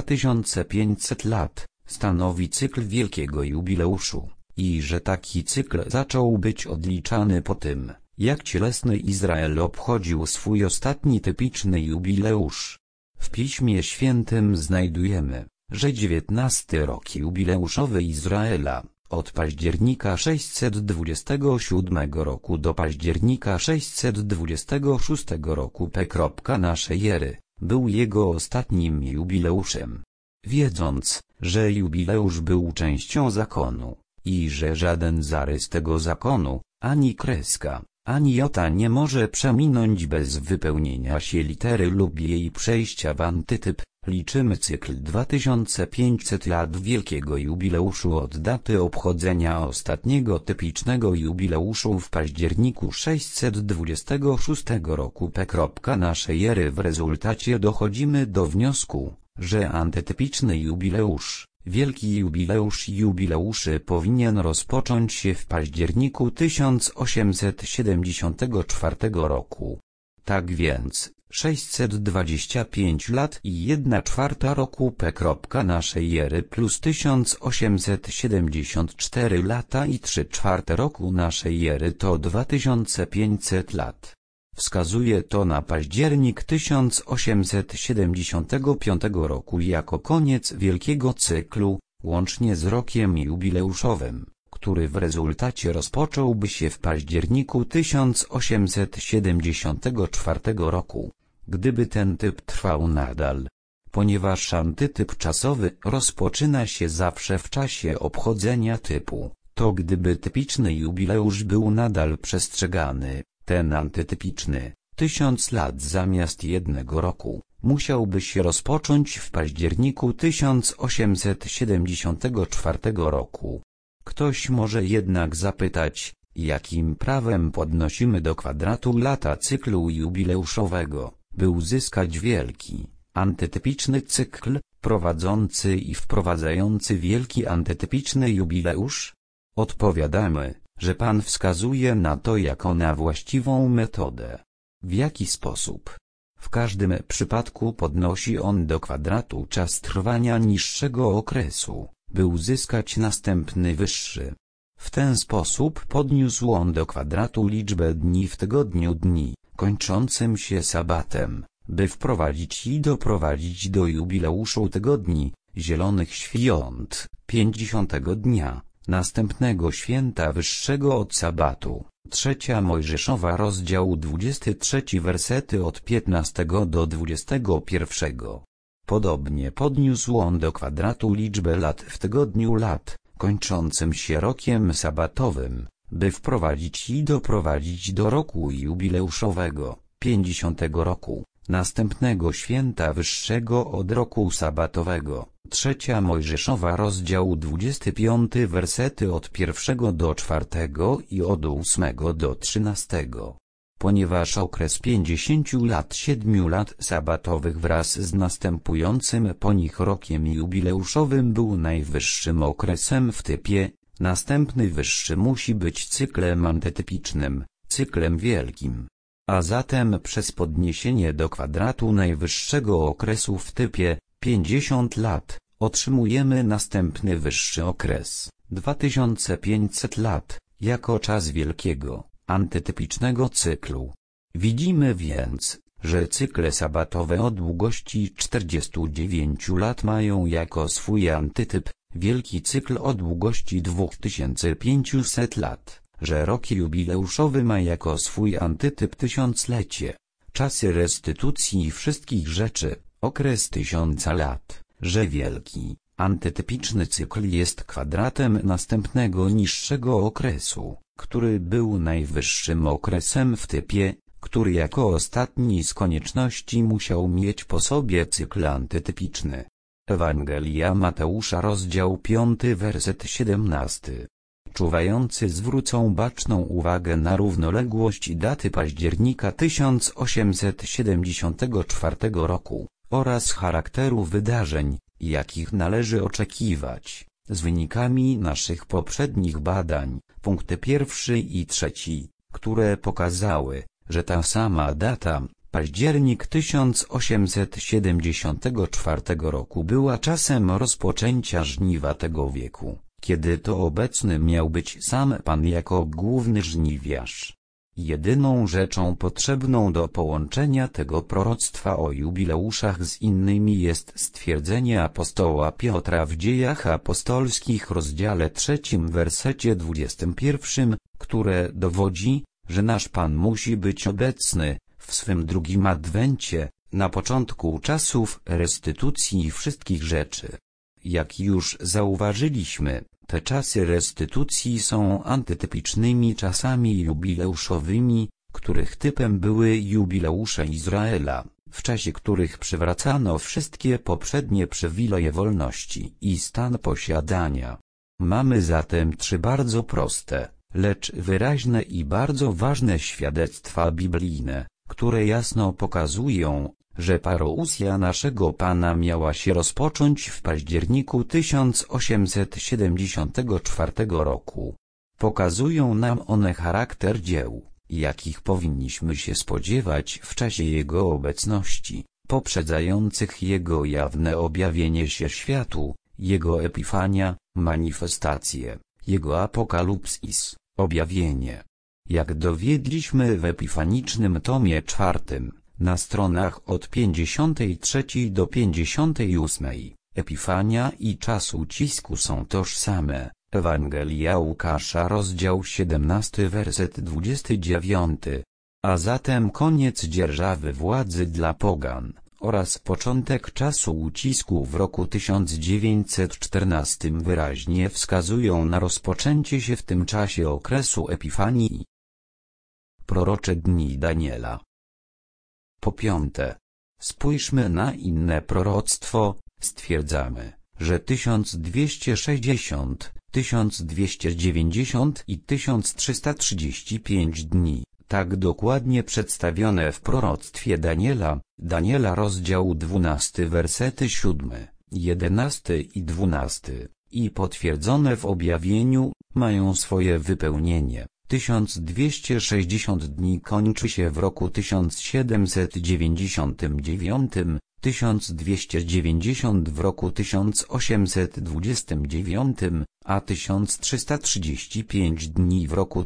2500 lat, stanowi cykl wielkiego jubileuszu, i że taki cykl zaczął być odliczany po tym, jak cielesny Izrael obchodził swój ostatni typiczny jubileusz. W Piśmie Świętym znajdujemy, że 19 rok jubileuszowy Izraela, od października 627 roku do października 626 roku p. naszej ery, był jego ostatnim jubileuszem. Wiedząc, że jubileusz był częścią zakonu, i że żaden zarys tego zakonu, ani kreska, ani jota nie może przeminąć bez wypełnienia się litery lub jej przejścia w antytyp, liczymy cykl 2500 lat wielkiego jubileuszu od daty obchodzenia ostatniego typicznego jubileuszu w październiku 626 roku p. naszej ery. W rezultacie dochodzimy do wniosku, że antytypiczny jubileusz, wielki jubileusz jubileuszy powinien rozpocząć się w październiku 1874 roku. Tak więc, 625 lat i 1/4 roku p. naszej ery plus 1874 lata i 3/4 roku naszej ery to 2500 lat. Wskazuje to na październik 1875 roku jako koniec wielkiego cyklu, łącznie z rokiem jubileuszowym, który w rezultacie rozpocząłby się w październiku 1874 roku, gdyby ten typ trwał nadal. Ponieważ antytyp czasowy rozpoczyna się zawsze w czasie obchodzenia typu, to gdyby typiczny jubileusz był nadal przestrzegany, ten antytypiczny, 1000 lat zamiast 1 roku, musiałby się rozpocząć w październiku 1874 roku. Ktoś może jednak zapytać, jakim prawem podnosimy do kwadratu lata cyklu jubileuszowego, by uzyskać wielki, antytypiczny cykl, prowadzący i wprowadzający wielki antytypiczny jubileusz? Odpowiadamy, że Pan wskazuje na to jako na właściwą metodę. W jaki sposób? W każdym przypadku podnosi on do kwadratu czas trwania niższego okresu, by uzyskać następny wyższy. W ten sposób podniósł on do kwadratu liczbę dni w tygodniu dni, kończącym się sabatem, by wprowadzić i doprowadzić do jubileuszu tygodni, zielonych świąt, 50. dnia, następnego święta wyższego od sabatu. 3 Mojżeszowa rozdział 23 wersety od 15 do 21. Podobnie podniósł on do kwadratu liczbę lat w tygodniu lat, kończącym się rokiem sabatowym, by wprowadzić i doprowadzić do roku jubileuszowego, 50. roku, następnego święta wyższego od roku sabatowego. 3 Mojżeszowa rozdział 25 wersety od 1 do 4 i od 8 do 13. Ponieważ okres 50 lat 7 lat sabatowych wraz z następującym po nich rokiem jubileuszowym był najwyższym okresem w typie, następny wyższy musi być cyklem antytypicznym, cyklem wielkim. A zatem przez podniesienie do kwadratu najwyższego okresu w typie, 50 lat, otrzymujemy następny wyższy okres, 2500 lat, jako czas wielkiego, antytypicznego cyklu. Widzimy więc, że cykle sabatowe o długości 49 lat mają jako swój antytyp, wielki cykl o długości 2500 lat, że rok jubileuszowy ma jako swój antytyp tysiąclecie, czasy restytucji wszystkich rzeczy, okres 1000 lat, że wielki, antytypiczny cykl jest kwadratem następnego niższego okresu, który był najwyższym okresem w typie, który jako ostatni z konieczności musiał mieć po sobie cykl antytypiczny. Ewangelia Mateusza rozdział 5 werset 17. Czuwający zwrócą baczną uwagę na równoległość daty października 1874 roku oraz charakteru wydarzeń, jakich należy oczekiwać, z wynikami naszych poprzednich badań, punkty 1 i 3, które pokazały, że ta sama data, październik 1874 roku była czasem rozpoczęcia żniwa tego wieku, kiedy to obecny miał być sam Pan jako główny żniwiarz. Jedyną rzeczą potrzebną do połączenia tego proroctwa o jubileuszach z innymi jest stwierdzenie apostoła Piotra w Dziejach Apostolskich rozdziale 3 wersecie 21, które dowodzi, że nasz Pan musi być obecny w swym drugim adwencie, na początku czasów restytucji wszystkich rzeczy. Jak już zauważyliśmy, te czasy restytucji są antytypicznymi czasami jubileuszowymi, których typem były jubileusze Izraela, w czasie których przywracano wszystkie poprzednie przywileje wolności i stan posiadania. Mamy zatem 3 bardzo proste, lecz wyraźne i bardzo ważne świadectwa biblijne, które jasno pokazują, że parousia naszego Pana miała się rozpocząć w październiku 1874 roku. Pokazują nam one charakter dzieł, jakich powinniśmy się spodziewać w czasie Jego obecności, poprzedzających Jego jawne objawienie się światu, Jego epifania, manifestacje, Jego apokalipsis, objawienie. Jak dowiedliśmy w epifanicznym tomie 4, na stronach od 53 do 58, epifania i czas ucisku są tożsame. Ewangelia Łukasza rozdział 17 werset 29. A zatem koniec dzierżawy władzy dla pogan, oraz początek czasu ucisku w roku 1914 wyraźnie wskazują na rozpoczęcie się w tym czasie okresu epifanii. Prorocze dni Daniela. Po piąte, spójrzmy na inne proroctwo, stwierdzamy, że 1260, 1290 i 1335 dni, tak dokładnie przedstawione w proroctwie Daniela rozdział 12 wersety 7, 11 i 12, i potwierdzone w objawieniu, mają swoje wypełnienie, 1260 dni kończy się w roku 1799, 1290 w roku 1829, a 1335 dni w roku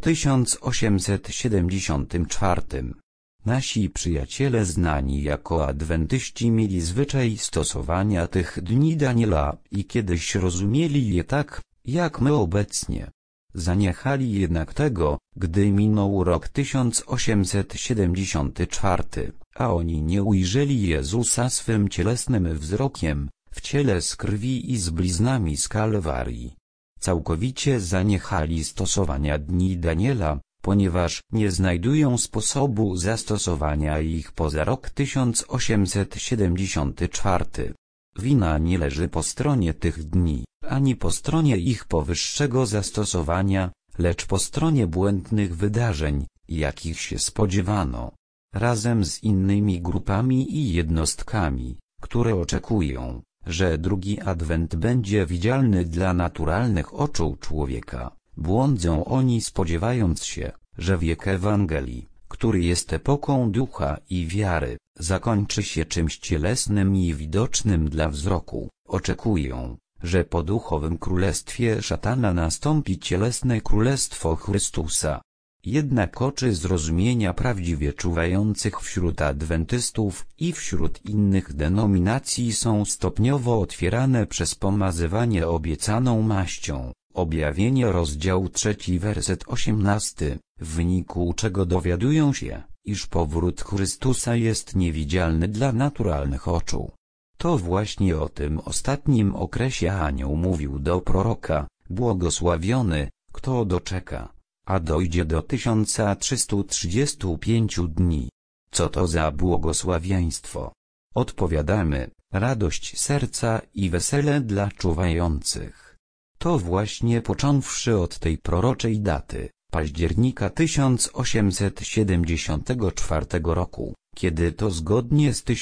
1874. Nasi przyjaciele znani jako adwentyści mieli zwyczaj stosowania tych dni Daniela i kiedyś rozumieli je tak, jak my obecnie. Zaniechali jednak tego, gdy minął rok 1874, a oni nie ujrzeli Jezusa swym cielesnym wzrokiem, w ciele z krwi i z bliznami z Kalwarii. Całkowicie zaniechali stosowania dni Daniela, ponieważ nie znajdują sposobu zastosowania ich poza rok 1874. Wina nie leży po stronie tych dni, ani po stronie ich powyższego zastosowania, lecz po stronie błędnych wydarzeń, jakich się spodziewano. Razem z innymi grupami i jednostkami, które oczekują, że drugi adwent będzie widzialny dla naturalnych oczu człowieka, błądzą oni spodziewając się, że wiek Ewangelii, który jest epoką ducha i wiary, zakończy się czymś cielesnym i widocznym dla wzroku. Oczekują, że po duchowym królestwie szatana nastąpi cielesne królestwo Chrystusa. Jednak oczy zrozumienia prawdziwie czuwających wśród adwentystów i wśród innych denominacji są stopniowo otwierane przez pomazywanie obiecaną maścią. Objawienie rozdział 3 werset 18, w wyniku czego dowiadują się, iż powrót Chrystusa jest niewidzialny dla naturalnych oczu. To właśnie o tym ostatnim okresie anioł mówił do proroka: błogosławiony, kto doczeka, a dojdzie do 1335 dni. Co to za błogosławieństwo? Odpowiadamy: radość serca i wesele dla czuwających. To właśnie począwszy od tej proroczej daty, października 1874 roku, kiedy to zgodnie z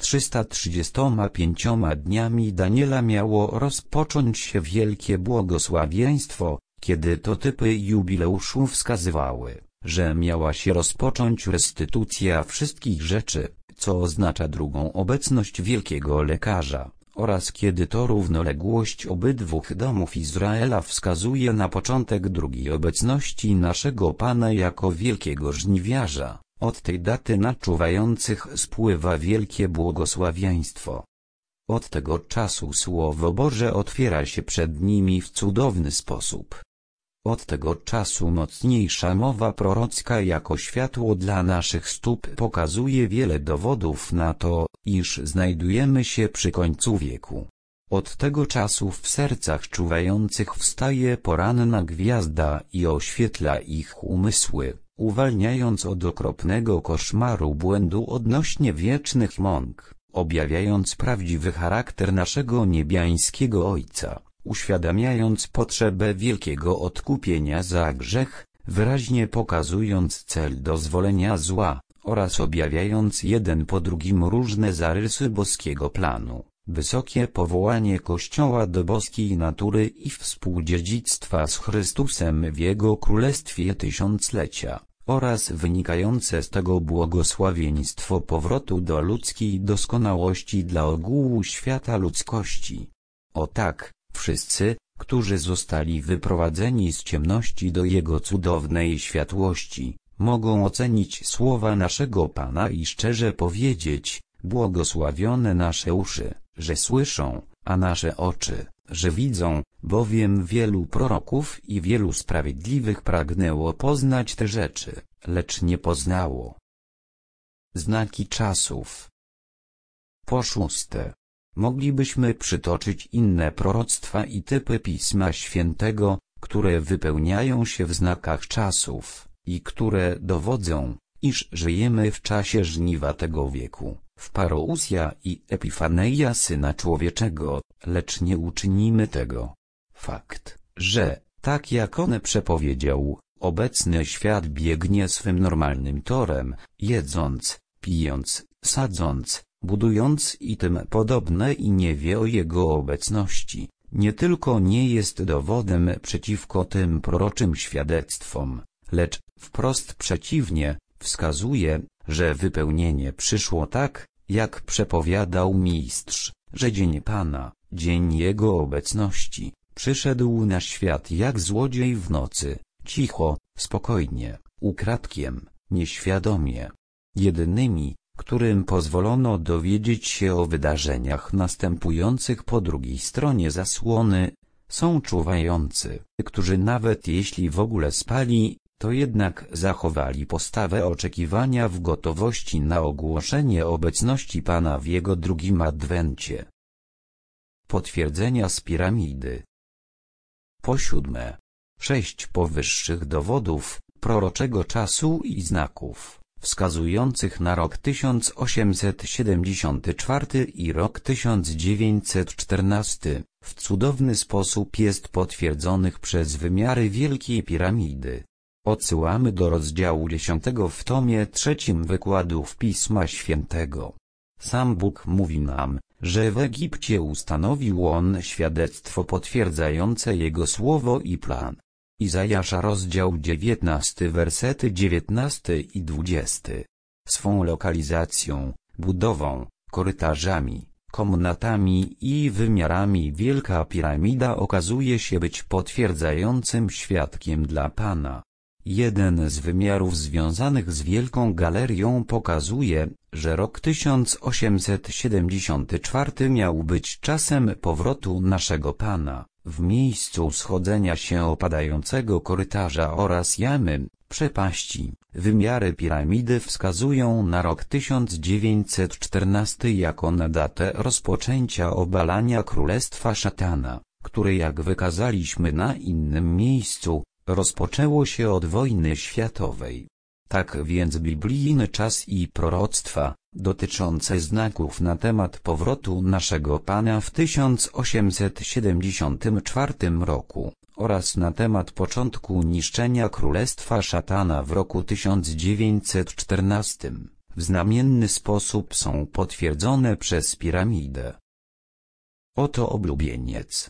1335 dniami Daniela miało rozpocząć się wielkie błogosławieństwo, kiedy to typy jubileuszu wskazywały, że miała się rozpocząć restytucja wszystkich rzeczy, co oznacza drugą obecność wielkiego lekarza, oraz kiedy to równoległość obydwu domów Izraela wskazuje na początek drugiej obecności naszego Pana jako wielkiego żniwiarza. Od tej daty na czuwających spływa wielkie błogosławieństwo. Od tego czasu Słowo Boże otwiera się przed nimi w cudowny sposób. Od tego czasu mocniejsza mowa prorocka jako światło dla naszych stóp pokazuje wiele dowodów na to, iż znajdujemy się przy końcu wieku. Od tego czasu w sercach czuwających wstaje poranna gwiazda i oświetla ich umysły, uwalniając od okropnego koszmaru błędu odnośnie wiecznych mąk, objawiając prawdziwy charakter naszego niebiańskiego Ojca, uświadamiając potrzebę wielkiego odkupienia za grzech, wyraźnie pokazując cel dozwolenia zła, oraz objawiając jeden po drugim różne zarysy boskiego planu, wysokie powołanie Kościoła do boskiej natury i współdziedzictwa z Chrystusem w Jego Królestwie tysiąclecia, oraz wynikające z tego błogosławieństwo powrotu do ludzkiej doskonałości dla ogółu świata ludzkości. O tak, wszyscy, którzy zostali wyprowadzeni z ciemności do Jego cudownej światłości, mogą ocenić słowa naszego Pana i szczerze powiedzieć: błogosławione nasze uszy, że słyszą, a nasze oczy, że widzą, bowiem wielu proroków i wielu sprawiedliwych pragnęło poznać te rzeczy, lecz nie poznało. Znaki czasów. Po szóste, moglibyśmy przytoczyć inne proroctwa i typy Pisma Świętego, które wypełniają się w znakach czasów, i które dowodzą, iż żyjemy w czasie żniwa tego wieku, w parousia i epifaneia Syna Człowieczego, lecz nie uczynimy tego. Fakt, że, tak jak on przepowiedział, obecny świat biegnie swym normalnym torem, jedząc, pijąc, sadząc, budując i tym podobne, i nie wie o jego obecności, nie tylko nie jest dowodem przeciwko tym proroczym świadectwom, lecz, wprost przeciwnie, wskazuje, że wypełnienie przyszło tak, jak przepowiadał mistrz, że dzień Pana, dzień Jego obecności, przyszedł na świat jak złodziej w nocy, cicho, spokojnie, ukradkiem, nieświadomie. Jedynymi, którym pozwolono dowiedzieć się o wydarzeniach następujących po drugiej stronie zasłony, są czuwający, którzy nawet jeśli w ogóle spali, to jednak zachowali postawę oczekiwania w gotowości na ogłoszenie obecności Pana w Jego drugim adwencie. Potwierdzenia z piramidy. Po siódme, 6 powyższych dowodów, proroczego czasu i znaków, wskazujących na rok 1874 i rok 1914, w cudowny sposób jest potwierdzonych przez wymiary Wielkiej Piramidy. Odsyłamy do rozdziału 10 w tomie 3 wykładów Pisma Świętego. Sam Bóg mówi nam, że w Egipcie ustanowił On świadectwo potwierdzające Jego słowo i plan. Izajasza rozdział 19 wersety 19 i 20. Swą lokalizacją, budową, korytarzami, komnatami i wymiarami Wielka Piramida okazuje się być potwierdzającym świadkiem dla Pana. Jeden z wymiarów związanych z Wielką Galerią pokazuje, że rok 1874 miał być czasem powrotu naszego Pana, w miejscu schodzenia się opadającego korytarza oraz jamy, przepaści. Wymiary piramidy wskazują na rok 1914 jako na datę rozpoczęcia obalania królestwa szatana, które jak wykazaliśmy na innym miejscu, rozpoczęło się od wojny światowej. Tak więc biblijny czas i proroctwa, dotyczące znaków na temat powrotu naszego Pana w 1874 roku, oraz na temat początku niszczenia królestwa szatana w roku 1914, w znamienny sposób są potwierdzone przez piramidę. Oto oblubieniec.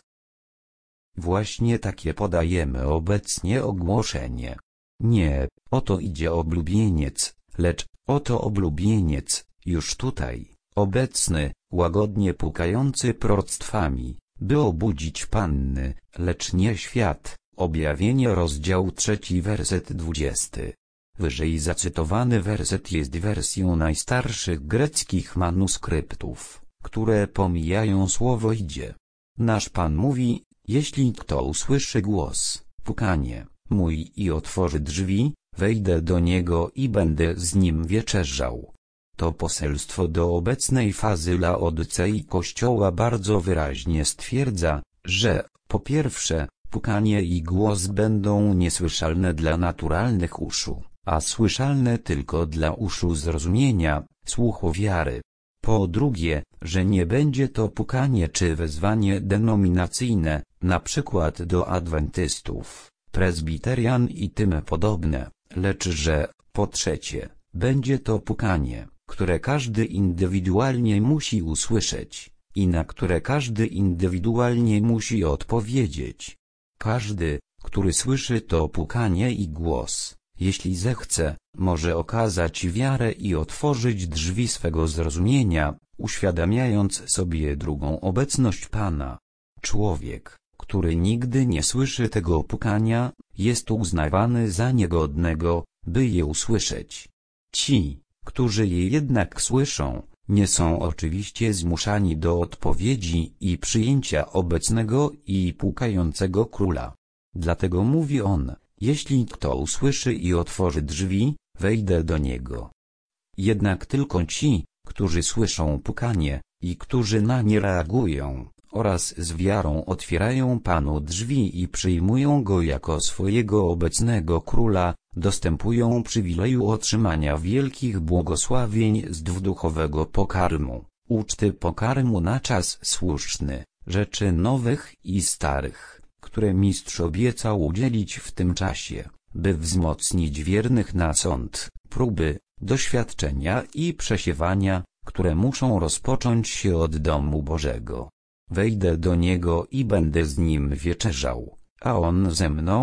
Właśnie takie podajemy obecnie ogłoszenie. Nie, oto idzie oblubieniec, lecz, oto oblubieniec, już tutaj, obecny, łagodnie pukający proroctwami, by obudzić panny, lecz nie świat. Objawienie rozdział 3 werset 20. Wyżej zacytowany werset jest wersją najstarszych greckich manuskryptów, które pomijają słowo idzie. Nasz Pan mówi, jeśli kto usłyszy głos, pukanie mój i otworzy drzwi, wejdę do niego i będę z nim wieczerzał. To poselstwo do obecnej fazy Laodycei Kościoła bardzo wyraźnie stwierdza, że, po pierwsze, pukanie i głos będą niesłyszalne dla naturalnych uszu, a słyszalne tylko dla uszu zrozumienia, słuchu wiary. Po drugie, że nie będzie to pukanie czy wezwanie denominacyjne, na przykład do adwentystów, prezbiterian i tym podobne, lecz że, po trzecie, będzie to pukanie, które każdy indywidualnie musi usłyszeć, i na które każdy indywidualnie musi odpowiedzieć. Każdy, który słyszy to pukanie i głos, jeśli zechce, może okazać wiarę i otworzyć drzwi swego zrozumienia, uświadamiając sobie drugą obecność Pana. Człowiek, który nigdy nie słyszy tego pukania, jest uznawany za niegodnego, by je usłyszeć. Ci, którzy je jednak słyszą, nie są oczywiście zmuszani do odpowiedzi i przyjęcia obecnego i pukającego króla. Dlatego mówi on, jeśli kto usłyszy i otworzy drzwi, wejdę do niego. Jednak tylko ci, którzy słyszą pukanie, i którzy na nie reagują, oraz z wiarą otwierają Panu drzwi i przyjmują Go jako swojego obecnego króla, dostępują przywileju otrzymania wielkich błogosławieństw duchowego pokarmu, uczty pokarmu na czas słuszny, rzeczy nowych i starych, które mistrz obiecał udzielić w tym czasie, by wzmocnić wiernych na sąd, próby, doświadczenia i przesiewania, które muszą rozpocząć się od domu Bożego. Wejdę do niego i będę z nim wieczerzał, a on ze mną,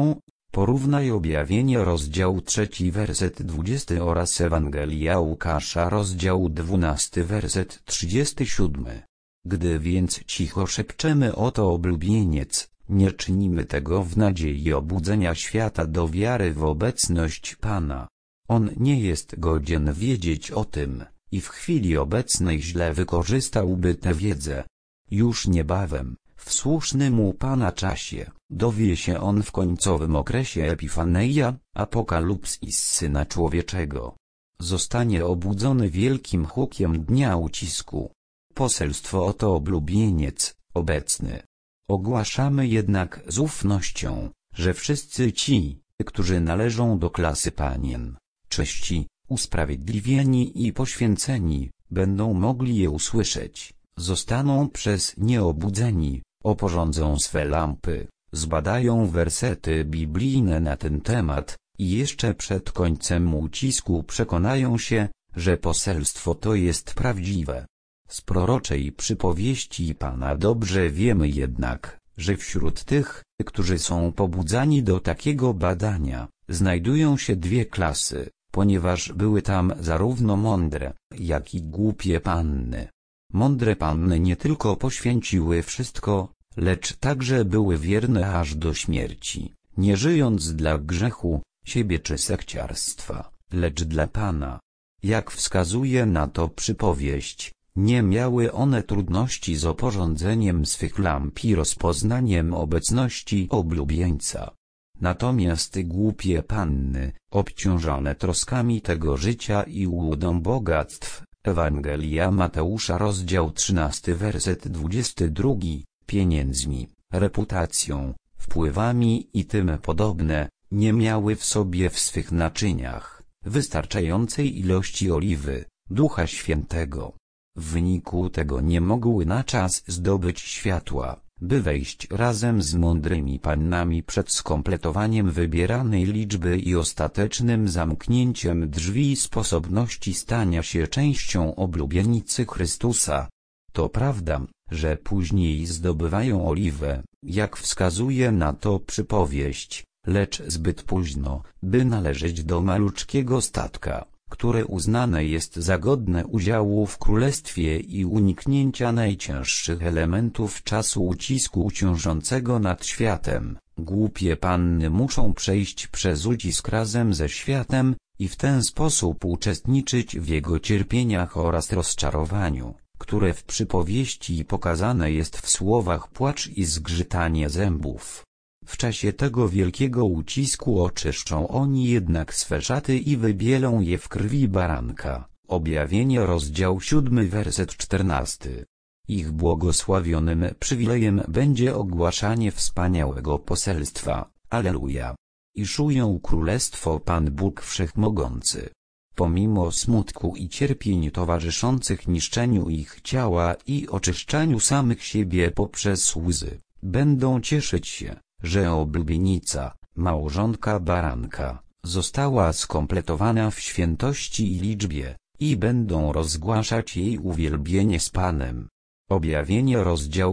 Porównaj Objawienie rozdział 3 werset 20 oraz Ewangelia Łukasza rozdział 12 werset 37. Gdy więc cicho szepczemy oto oblubieniec, nie czynimy tego w nadziei obudzenia świata do wiary w obecność Pana. On nie jest godzien wiedzieć o tym, i w chwili obecnej źle wykorzystałby tę wiedzę. Już niebawem, w słusznym u Pana czasie, dowie się on w końcowym okresie Epifaneia, Apokalipsis Syna Człowieczego. Zostanie obudzony wielkim hukiem dnia ucisku. Poselstwo oto oblubieniec, obecny. Ogłaszamy jednak z ufnością, że wszyscy ci, którzy należą do klasy panien, czyści, usprawiedliwieni i poświęceni, będą mogli je usłyszeć, zostaną przez nie obudzeni, oporządzą swe lampy, zbadają wersety biblijne na ten temat i jeszcze przed końcem ucisku przekonają się, że poselstwo to jest prawdziwe. Z proroczej przypowieści Pana dobrze wiemy jednak, że wśród tych, którzy są pobudzani do takiego badania, znajdują się dwie klasy, ponieważ były tam zarówno mądre, jak i głupie panny. Mądre panny nie tylko poświęciły wszystko, lecz także były wierne aż do śmierci, nie żyjąc dla grzechu, siebie czy sekciarstwa, lecz dla Pana. Jak wskazuje na to przypowieść, nie miały one trudności z oporządzeniem swych lamp i rozpoznaniem obecności oblubieńca. Natomiast głupie panny, obciążone troskami tego życia i łudą bogactw, Ewangelia Mateusza rozdział 13 werset 22, pieniędzmi, reputacją, wpływami i tym podobne, nie miały w sobie w swych naczyniach wystarczającej ilości oliwy, Ducha Świętego. W wyniku tego nie mogły na czas zdobyć światła, by wejść razem z mądrymi pannami przed skompletowaniem wybieranej liczby i ostatecznym zamknięciem drzwi sposobności stania się częścią oblubienicy Chrystusa. To prawda, że później zdobywają oliwę, jak wskazuje na to przypowieść, lecz zbyt późno, by należeć do maluczkiego statka, które uznane jest za godne udziału w królestwie i uniknięcia najcięższych elementów czasu ucisku ciążącego nad światem. Głupie panny muszą przejść przez ucisk razem ze światem i w ten sposób uczestniczyć w jego cierpieniach oraz rozczarowaniu, które w przypowieści pokazane jest w słowach płacz i zgrzytanie zębów. W czasie tego wielkiego ucisku oczyszczą oni jednak swe szaty i wybielą je w krwi baranka. Objawienie rozdział 7 werset 14. Ich błogosławionym przywilejem będzie ogłaszanie wspaniałego poselstwa. Alleluja. I szują królestwo Pan Bóg Wszechmogący. Pomimo smutku i cierpień towarzyszących niszczeniu ich ciała i oczyszczaniu samych siebie poprzez łzy, będą cieszyć się, że oblubienica, małżonka baranka, została skompletowana w świętości i liczbie, i będą rozgłaszać jej uwielbienie z Panem. Objawienie rozdział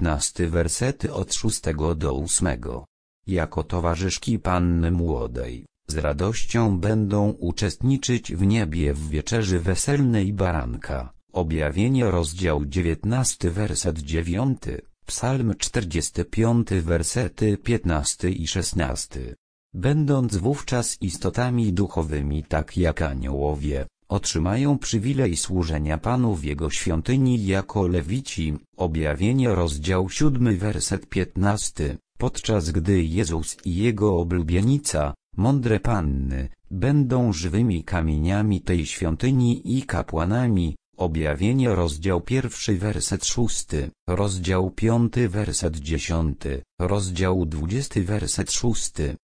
19 wersety od 6 do 8. Jako towarzyszki Panny Młodej, z radością będą uczestniczyć w niebie w wieczerzy weselnej baranka. Objawienie rozdział 19 werset 9. Psalm 45 wersety 15 i 16. Będąc wówczas istotami duchowymi tak jak aniołowie, otrzymają przywilej służenia Panu w Jego świątyni jako lewici. Objawienie rozdział 7 werset 15. Podczas gdy Jezus i Jego oblubienica, mądre panny, będą żywymi kamieniami tej świątyni i kapłanami. Objawienie rozdział 1 werset 6, rozdział 5 werset 10, rozdział 20 werset 6.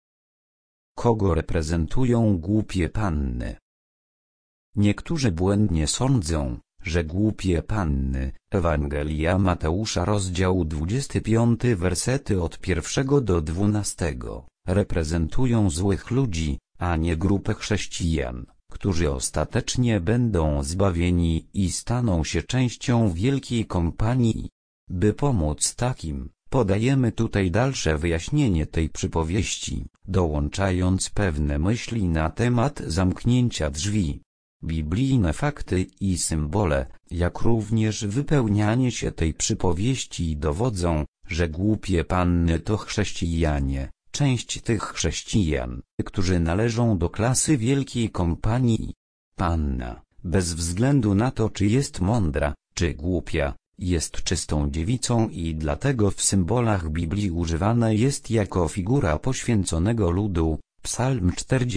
Kogo reprezentują głupie panny? Niektórzy błędnie sądzą, że głupie panny, Ewangelia Mateusza rozdział 25 wersety od 1 do 12, reprezentują złych ludzi, a nie grupę chrześcijan, którzy ostatecznie będą zbawieni i staną się częścią wielkiej kompanii. By pomóc takim, Podajemy tutaj dalsze wyjaśnienie tej przypowieści, dołączając pewne myśli na temat zamknięcia drzwi. Biblijne fakty i symbole, jak również wypełnianie się tej przypowieści dowodzą, że głupie panny to chrześcijanie, część tych chrześcijan, którzy należą do klasy wielkiej kompanii. Panna, bez względu na to, czy jest mądra, czy głupia, jest czystą dziewicą i dlatego w symbolach Biblii używana jest jako figura poświęconego ludu. Psalm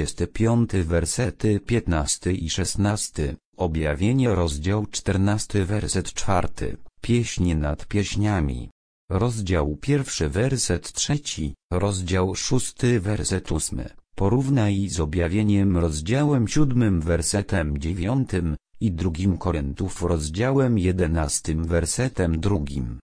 45 wersety 15 i 16, Objawienie rozdział 14 werset 4, Pieśń nad pieśniami. Rozdział 1 werset 3, rozdział 6 werset 8, porównaj z Objawieniem rozdziałem 7 wersetem 9 i 2 Koryntów rozdziałem 11 wersetem 2.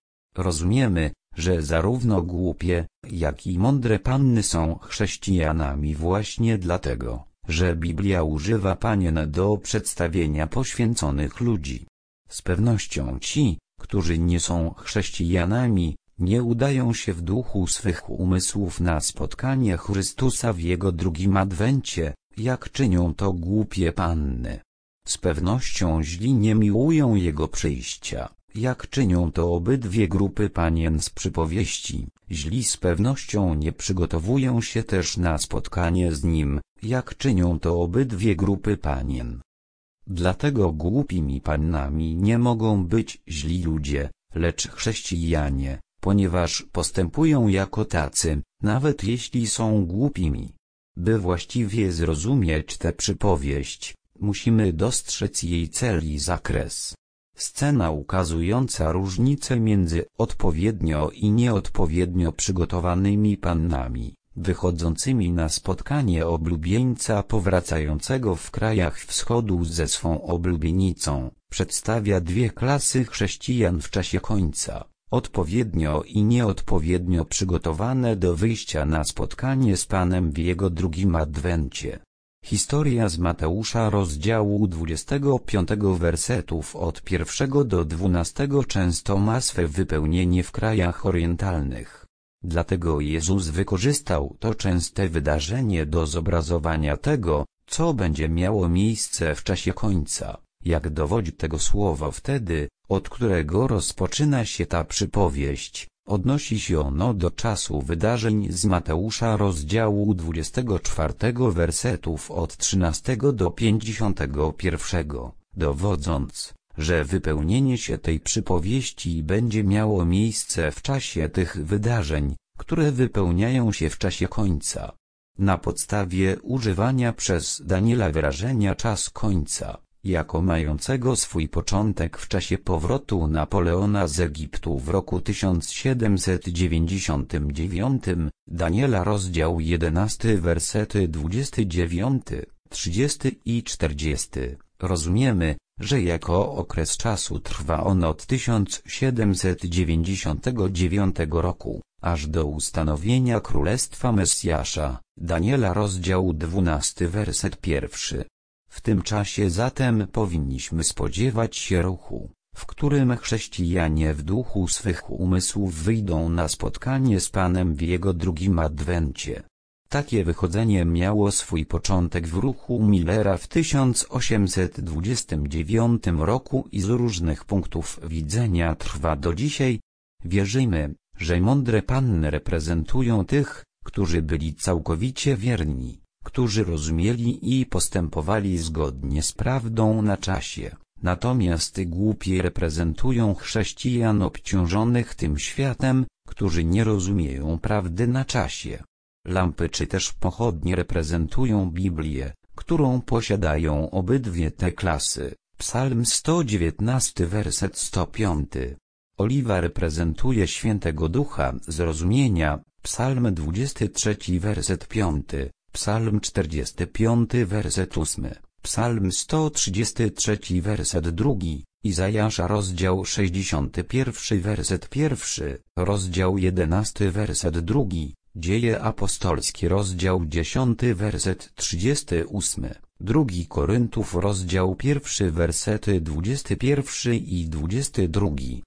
Rozumiemy, że zarówno głupie, jak i mądre panny są chrześcijanami właśnie dlatego, że Biblia używa panien do przedstawienia poświęconych ludzi. Z pewnością ci, którzy nie są chrześcijanami, nie udają się w duchu swych umysłów na spotkanie Chrystusa w Jego drugim adwencie, jak czynią to głupie panny. Z pewnością źli nie miłują Jego przyjścia, jak czynią to obydwie grupy panien z przypowieści. Źli z pewnością nie przygotowują się też na spotkanie z Nim, jak czynią to obydwie grupy panien. Dlatego głupimi pannami nie mogą być źli ludzie, lecz chrześcijanie, ponieważ postępują jako tacy, nawet jeśli są głupimi. By właściwie zrozumieć tę przypowieść, musimy dostrzec jej cel i zakres. Scena ukazująca różnicę między odpowiednio i nieodpowiednio przygotowanymi pannami, wychodzącymi na spotkanie oblubieńca powracającego w krajach wschodu ze swą oblubienicą, przedstawia dwie klasy chrześcijan w czasie końca, odpowiednio i nieodpowiednio przygotowane do wyjścia na spotkanie z Panem w Jego drugim adwencie. Historia z Mateusza rozdziału 25 wersetów od 1 do 12 często ma swe wypełnienie w krajach orientalnych. Dlatego Jezus wykorzystał to częste wydarzenie do zobrazowania tego, co będzie miało miejsce w czasie końca, jak dowodzi tego słowo wtedy, od którego rozpoczyna się ta przypowieść. Odnosi się ono do czasu wydarzeń z Mateusza rozdziału 24 wersetów od 13 do 51, dowodząc, że wypełnienie się tej przypowieści będzie miało miejsce w czasie tych wydarzeń, które wypełniają się w czasie końca. Na podstawie używania przez Daniela wyrażenia czas końca, jako mającego swój początek w czasie powrotu Napoleona z Egiptu w roku 1799, Daniela rozdział 11 wersety 29, 30 i 40, rozumiemy, że jako okres czasu trwa on od 1799 roku, aż do ustanowienia Królestwa Mesjasza. Daniela rozdział 12 werset 1. W tym czasie zatem powinniśmy spodziewać się ruchu, w którym chrześcijanie w duchu swych umysłów wyjdą na spotkanie z Panem w Jego drugim adwencie. Takie wychodzenie miało swój początek w ruchu Millera w 1829 roku i z różnych punktów widzenia trwa do dzisiaj. Wierzymy, że mądre panny reprezentują tych, którzy byli całkowicie wierni, którzy rozumieli i postępowali zgodnie z prawdą na czasie, natomiast głupie reprezentują chrześcijan obciążonych tym światem, którzy nie rozumieją prawdy na czasie. Lampy czy też pochodnie reprezentują Biblię, którą posiadają obydwie te klasy. Psalm 119 werset 105. Oliwa reprezentuje Świętego Ducha Zrozumienia. Psalm 23 werset 5. Psalm 45 werset 8, Psalm 133 werset 2, Izajasza rozdział 61 werset 1, rozdział 11 werset 2, Dzieje apostolskie rozdział 10 werset 38, 2 Koryntów rozdział 1 wersety 21 i 22.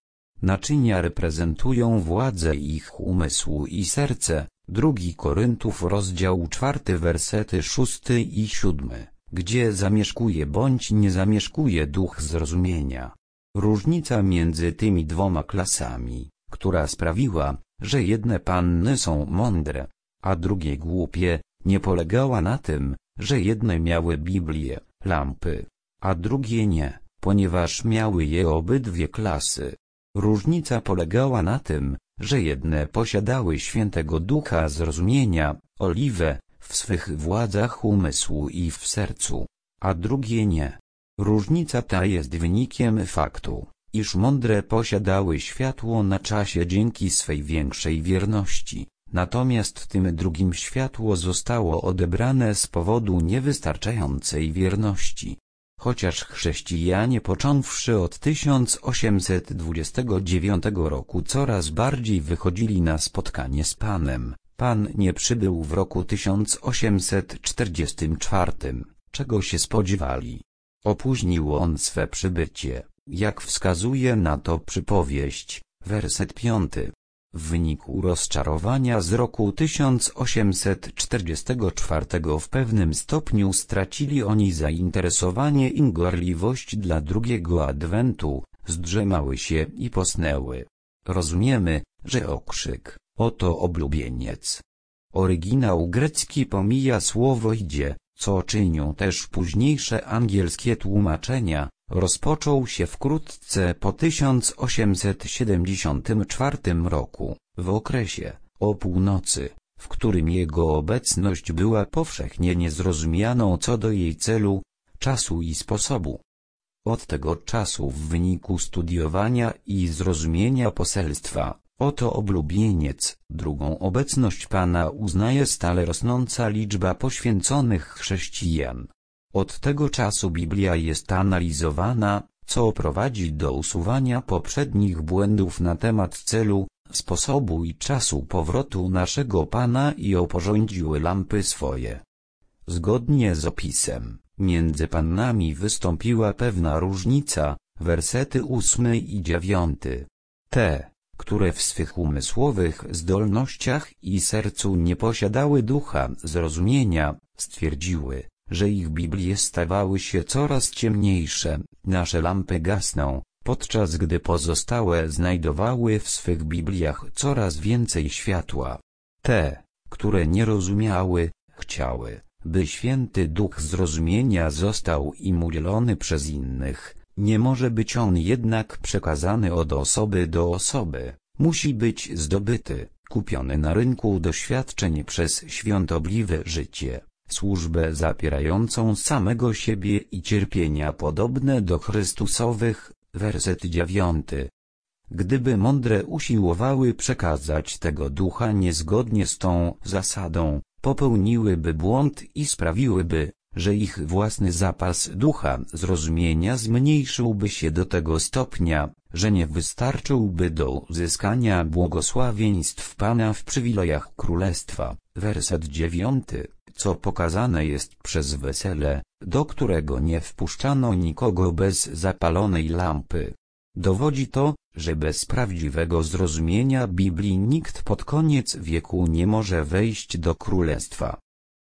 Naczynia reprezentują władzę ich umysłu i serce. 2 Koryntów rozdział 4 wersety 6 i 7, gdzie zamieszkuje bądź nie zamieszkuje duch zrozumienia. Różnica między tymi 2 klasami, która sprawiła, że jedne panny są mądre, a drugie głupie, nie polegała na tym, że jedne miały Biblię, lampy, a drugie nie, ponieważ miały je obydwie klasy. Różnica polegała na tym, że jedne posiadały świętego ducha zrozumienia, oliwę, w swych władzach umysłu i w sercu, a drugie nie. Różnica ta jest wynikiem faktu, iż mądre posiadały światło na czasie dzięki swej większej wierności, natomiast tym drugim światło zostało odebrane z powodu niewystarczającej wierności. Chociaż chrześcijanie począwszy od 1829 roku coraz bardziej wychodzili na spotkanie z Panem, Pan nie przybył w roku 1844, czego się spodziewali. Opóźnił on swe przybycie, jak wskazuje na to przypowieść, werset 5. W wyniku rozczarowania z roku 1844 w pewnym stopniu stracili oni zainteresowanie i gorliwość dla drugiego adwentu, zdrzemały się i posnęły. Rozumiemy, że okrzyk, oto oblubieniec. Oryginał grecki pomija słowo idzie, co czynią też późniejsze angielskie tłumaczenia, rozpoczął się wkrótce po 1874 roku, w okresie, o północy, w którym jego obecność była powszechnie niezrozumianą co do jej celu, czasu i sposobu. Od tego czasu w wyniku studiowania i zrozumienia poselstwa, oto oblubieniec, drugą obecność Pana uznaje stale rosnąca liczba poświęconych chrześcijan. Od tego czasu Biblia jest analizowana, co prowadzi do usuwania poprzednich błędów na temat celu, sposobu i czasu powrotu naszego Pana i oporządziły lampy swoje. Zgodnie z opisem, między pannami wystąpiła pewna różnica, wersety 8 i 9. Te, które w swych umysłowych zdolnościach i sercu nie posiadały ducha zrozumienia, stwierdziły, że ich Biblie stawały się coraz ciemniejsze, nasze lampy gasną, podczas gdy pozostałe znajdowały w swych Bibliach coraz więcej światła. Te, które nie rozumiały, chciały, by święty duch zrozumienia został im udzielony przez innych. Nie może być on jednak przekazany od osoby do osoby, musi być zdobyty, kupiony na rynku doświadczeń przez świątobliwe życie, służbę zapierającą samego siebie i cierpienia podobne do Chrystusowych, werset 9. Gdyby mądre usiłowały przekazać tego ducha niezgodnie z tą zasadą, popełniłyby błąd i sprawiłyby, że ich własny zapas ducha zrozumienia zmniejszyłby się do tego stopnia, że nie wystarczyłby do uzyskania błogosławieństw Pana w przywilejach Królestwa. Werset 9, co pokazane jest przez wesele, do którego nie wpuszczano nikogo bez zapalonej lampy. Dowodzi to, że bez prawdziwego zrozumienia Biblii nikt pod koniec wieku nie może wejść do Królestwa.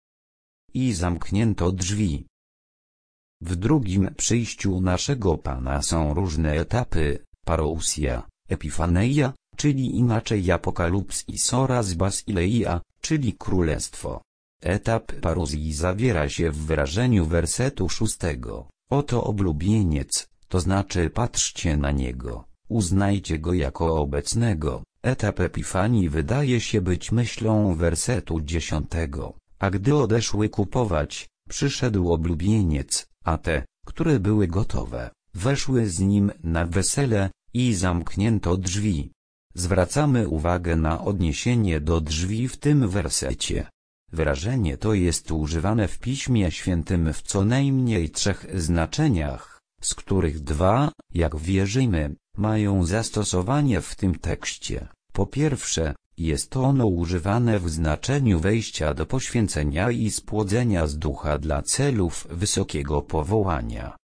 I zamknięto drzwi. W drugim przyjściu naszego Pana są różne etapy, parousia, epifaneia, czyli inaczej apokalipsis oraz basileia, czyli królestwo. Etap paruzji zawiera się w wyrażeniu wersetu 6. Oto oblubieniec, to znaczy patrzcie na niego, uznajcie go jako obecnego. Etap epifanii wydaje się być myślą wersetu 10. A gdy odeszły kupować, przyszedł oblubieniec, a te, które były gotowe, weszły z nim na wesele, i zamknięto drzwi. Zwracamy uwagę na odniesienie do drzwi w tym wersecie. Wyrażenie to jest używane w Piśmie Świętym w co najmniej 3 znaczeniach, z których 2, jak wierzymy, mają zastosowanie w tym tekście. Po pierwsze, jest ono używane w znaczeniu wejścia do poświęcenia i spłodzenia z ducha dla celów wysokiego powołania. W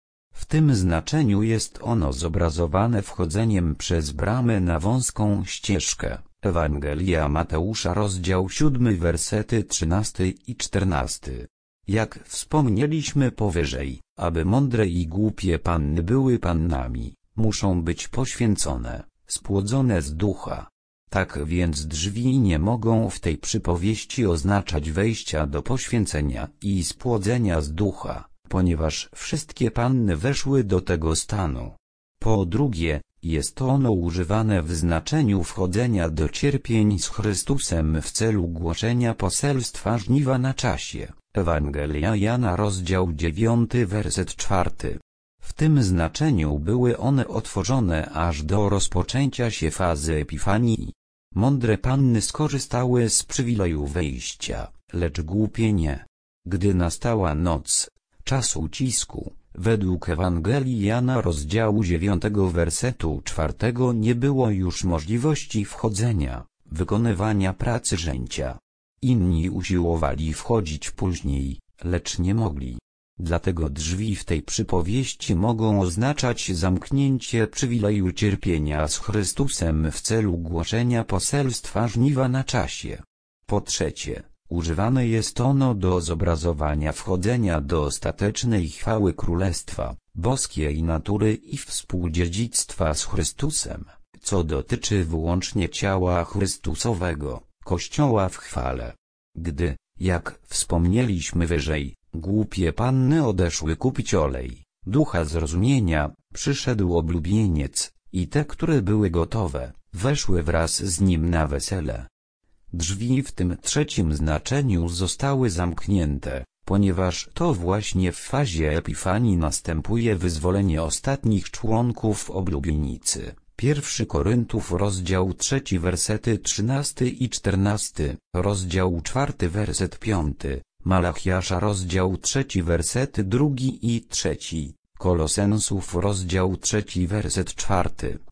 W tym znaczeniu jest ono zobrazowane wchodzeniem przez bramę na wąską ścieżkę. Ewangelia Mateusza rozdział 7 wersety 13 i 14. Jak wspomnieliśmy powyżej, aby mądre i głupie panny były pannami, muszą być poświęcone, spłodzone z ducha. Tak więc drzwi nie mogą w tej przypowieści oznaczać wejścia do poświęcenia i spłodzenia z ducha, ponieważ wszystkie panny weszły do tego stanu. Po drugie, jest ono używane w znaczeniu wchodzenia do cierpień z Chrystusem w celu głoszenia poselstwa żniwa na czasie. Ewangelia Jana rozdział 9 werset 4. W tym znaczeniu były one otworzone aż do rozpoczęcia się fazy Epifanii. Mądre panny skorzystały z przywileju wejścia, lecz głupie nie. Gdy nastała noc, czas ucisku, według Ewangelii Jana rozdziału 9 wersetu 4 nie było już możliwości wchodzenia, wykonywania pracy żęcia. Inni usiłowali wchodzić później, lecz nie mogli. Dlatego drzwi w tej przypowieści mogą oznaczać zamknięcie przywileju cierpienia z Chrystusem w celu głoszenia poselstwa żniwa na czasie. Po trzecie, używane jest ono do zobrazowania wchodzenia do ostatecznej chwały Królestwa Boskiej natury i współdziedzictwa z Chrystusem, co dotyczy wyłącznie ciała Chrystusowego, Kościoła w chwale. Gdy, jak wspomnieliśmy wyżej, głupie panny odeszły kupić olej, ducha zrozumienia, przyszedł oblubieniec, i te, które były gotowe, weszły wraz z nim na wesele. Drzwi w tym trzecim znaczeniu zostały zamknięte, ponieważ to właśnie w fazie Epifanii następuje wyzwolenie ostatnich członków oblubienicy. 1 Koryntów rozdział 3 wersety 13 i 14, rozdział 4 werset 5, Malachiasza rozdział 3 wersety 2 i 3, Kolosensów rozdział 3 werset 4,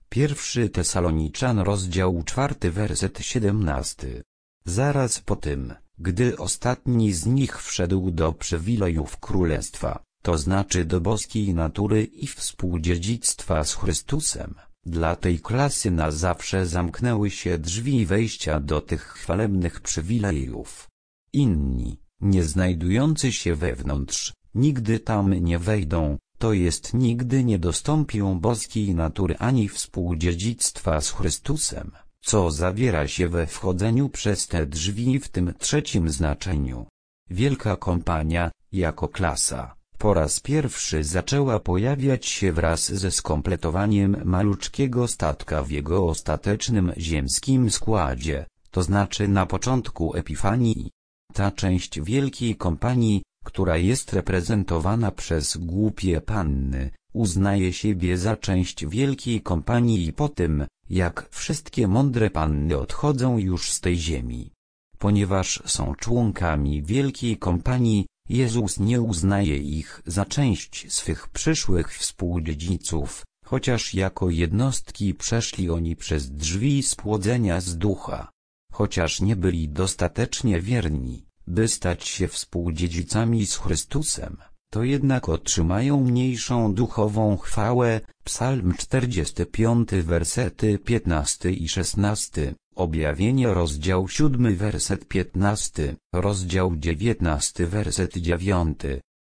1 Tesaloniczan rozdział 4 werset 17. Zaraz po tym, gdy ostatni z nich wszedł do przywilejów Królestwa, to znaczy do boskiej natury i współdziedzictwa z Chrystusem, dla tej klasy na zawsze zamknęły się drzwi wejścia do tych chwalebnych przywilejów. Inni, nie znajdujący się wewnątrz, nigdy tam nie wejdą, to jest nigdy nie dostąpią boskiej natury ani współdziedzictwa z Chrystusem, co zawiera się we wchodzeniu przez te drzwi w tym trzecim znaczeniu. Wielka Kompania, jako klasa, po raz pierwszy zaczęła pojawiać się wraz ze skompletowaniem maluczkiego statka w jego ostatecznym ziemskim składzie, to znaczy na początku Epifanii. Ta część Wielkiej Kompanii, która jest reprezentowana przez głupie panny, uznaje siebie za część Wielkiej Kompanii i po tym, jak wszystkie mądre panny odchodzą już z tej ziemi. Ponieważ są członkami Wielkiej Kompanii, Jezus nie uznaje ich za część swych przyszłych współdziedziców, chociaż jako jednostki przeszli oni przez drzwi spłodzenia z ducha. Chociaż nie byli dostatecznie wierni, by stać się współdziedzicami z Chrystusem, to jednak otrzymają mniejszą duchową chwałę. Psalm 45 wersety 15 i 16, Objawienie rozdział 7 werset 15, rozdział 19 werset 9,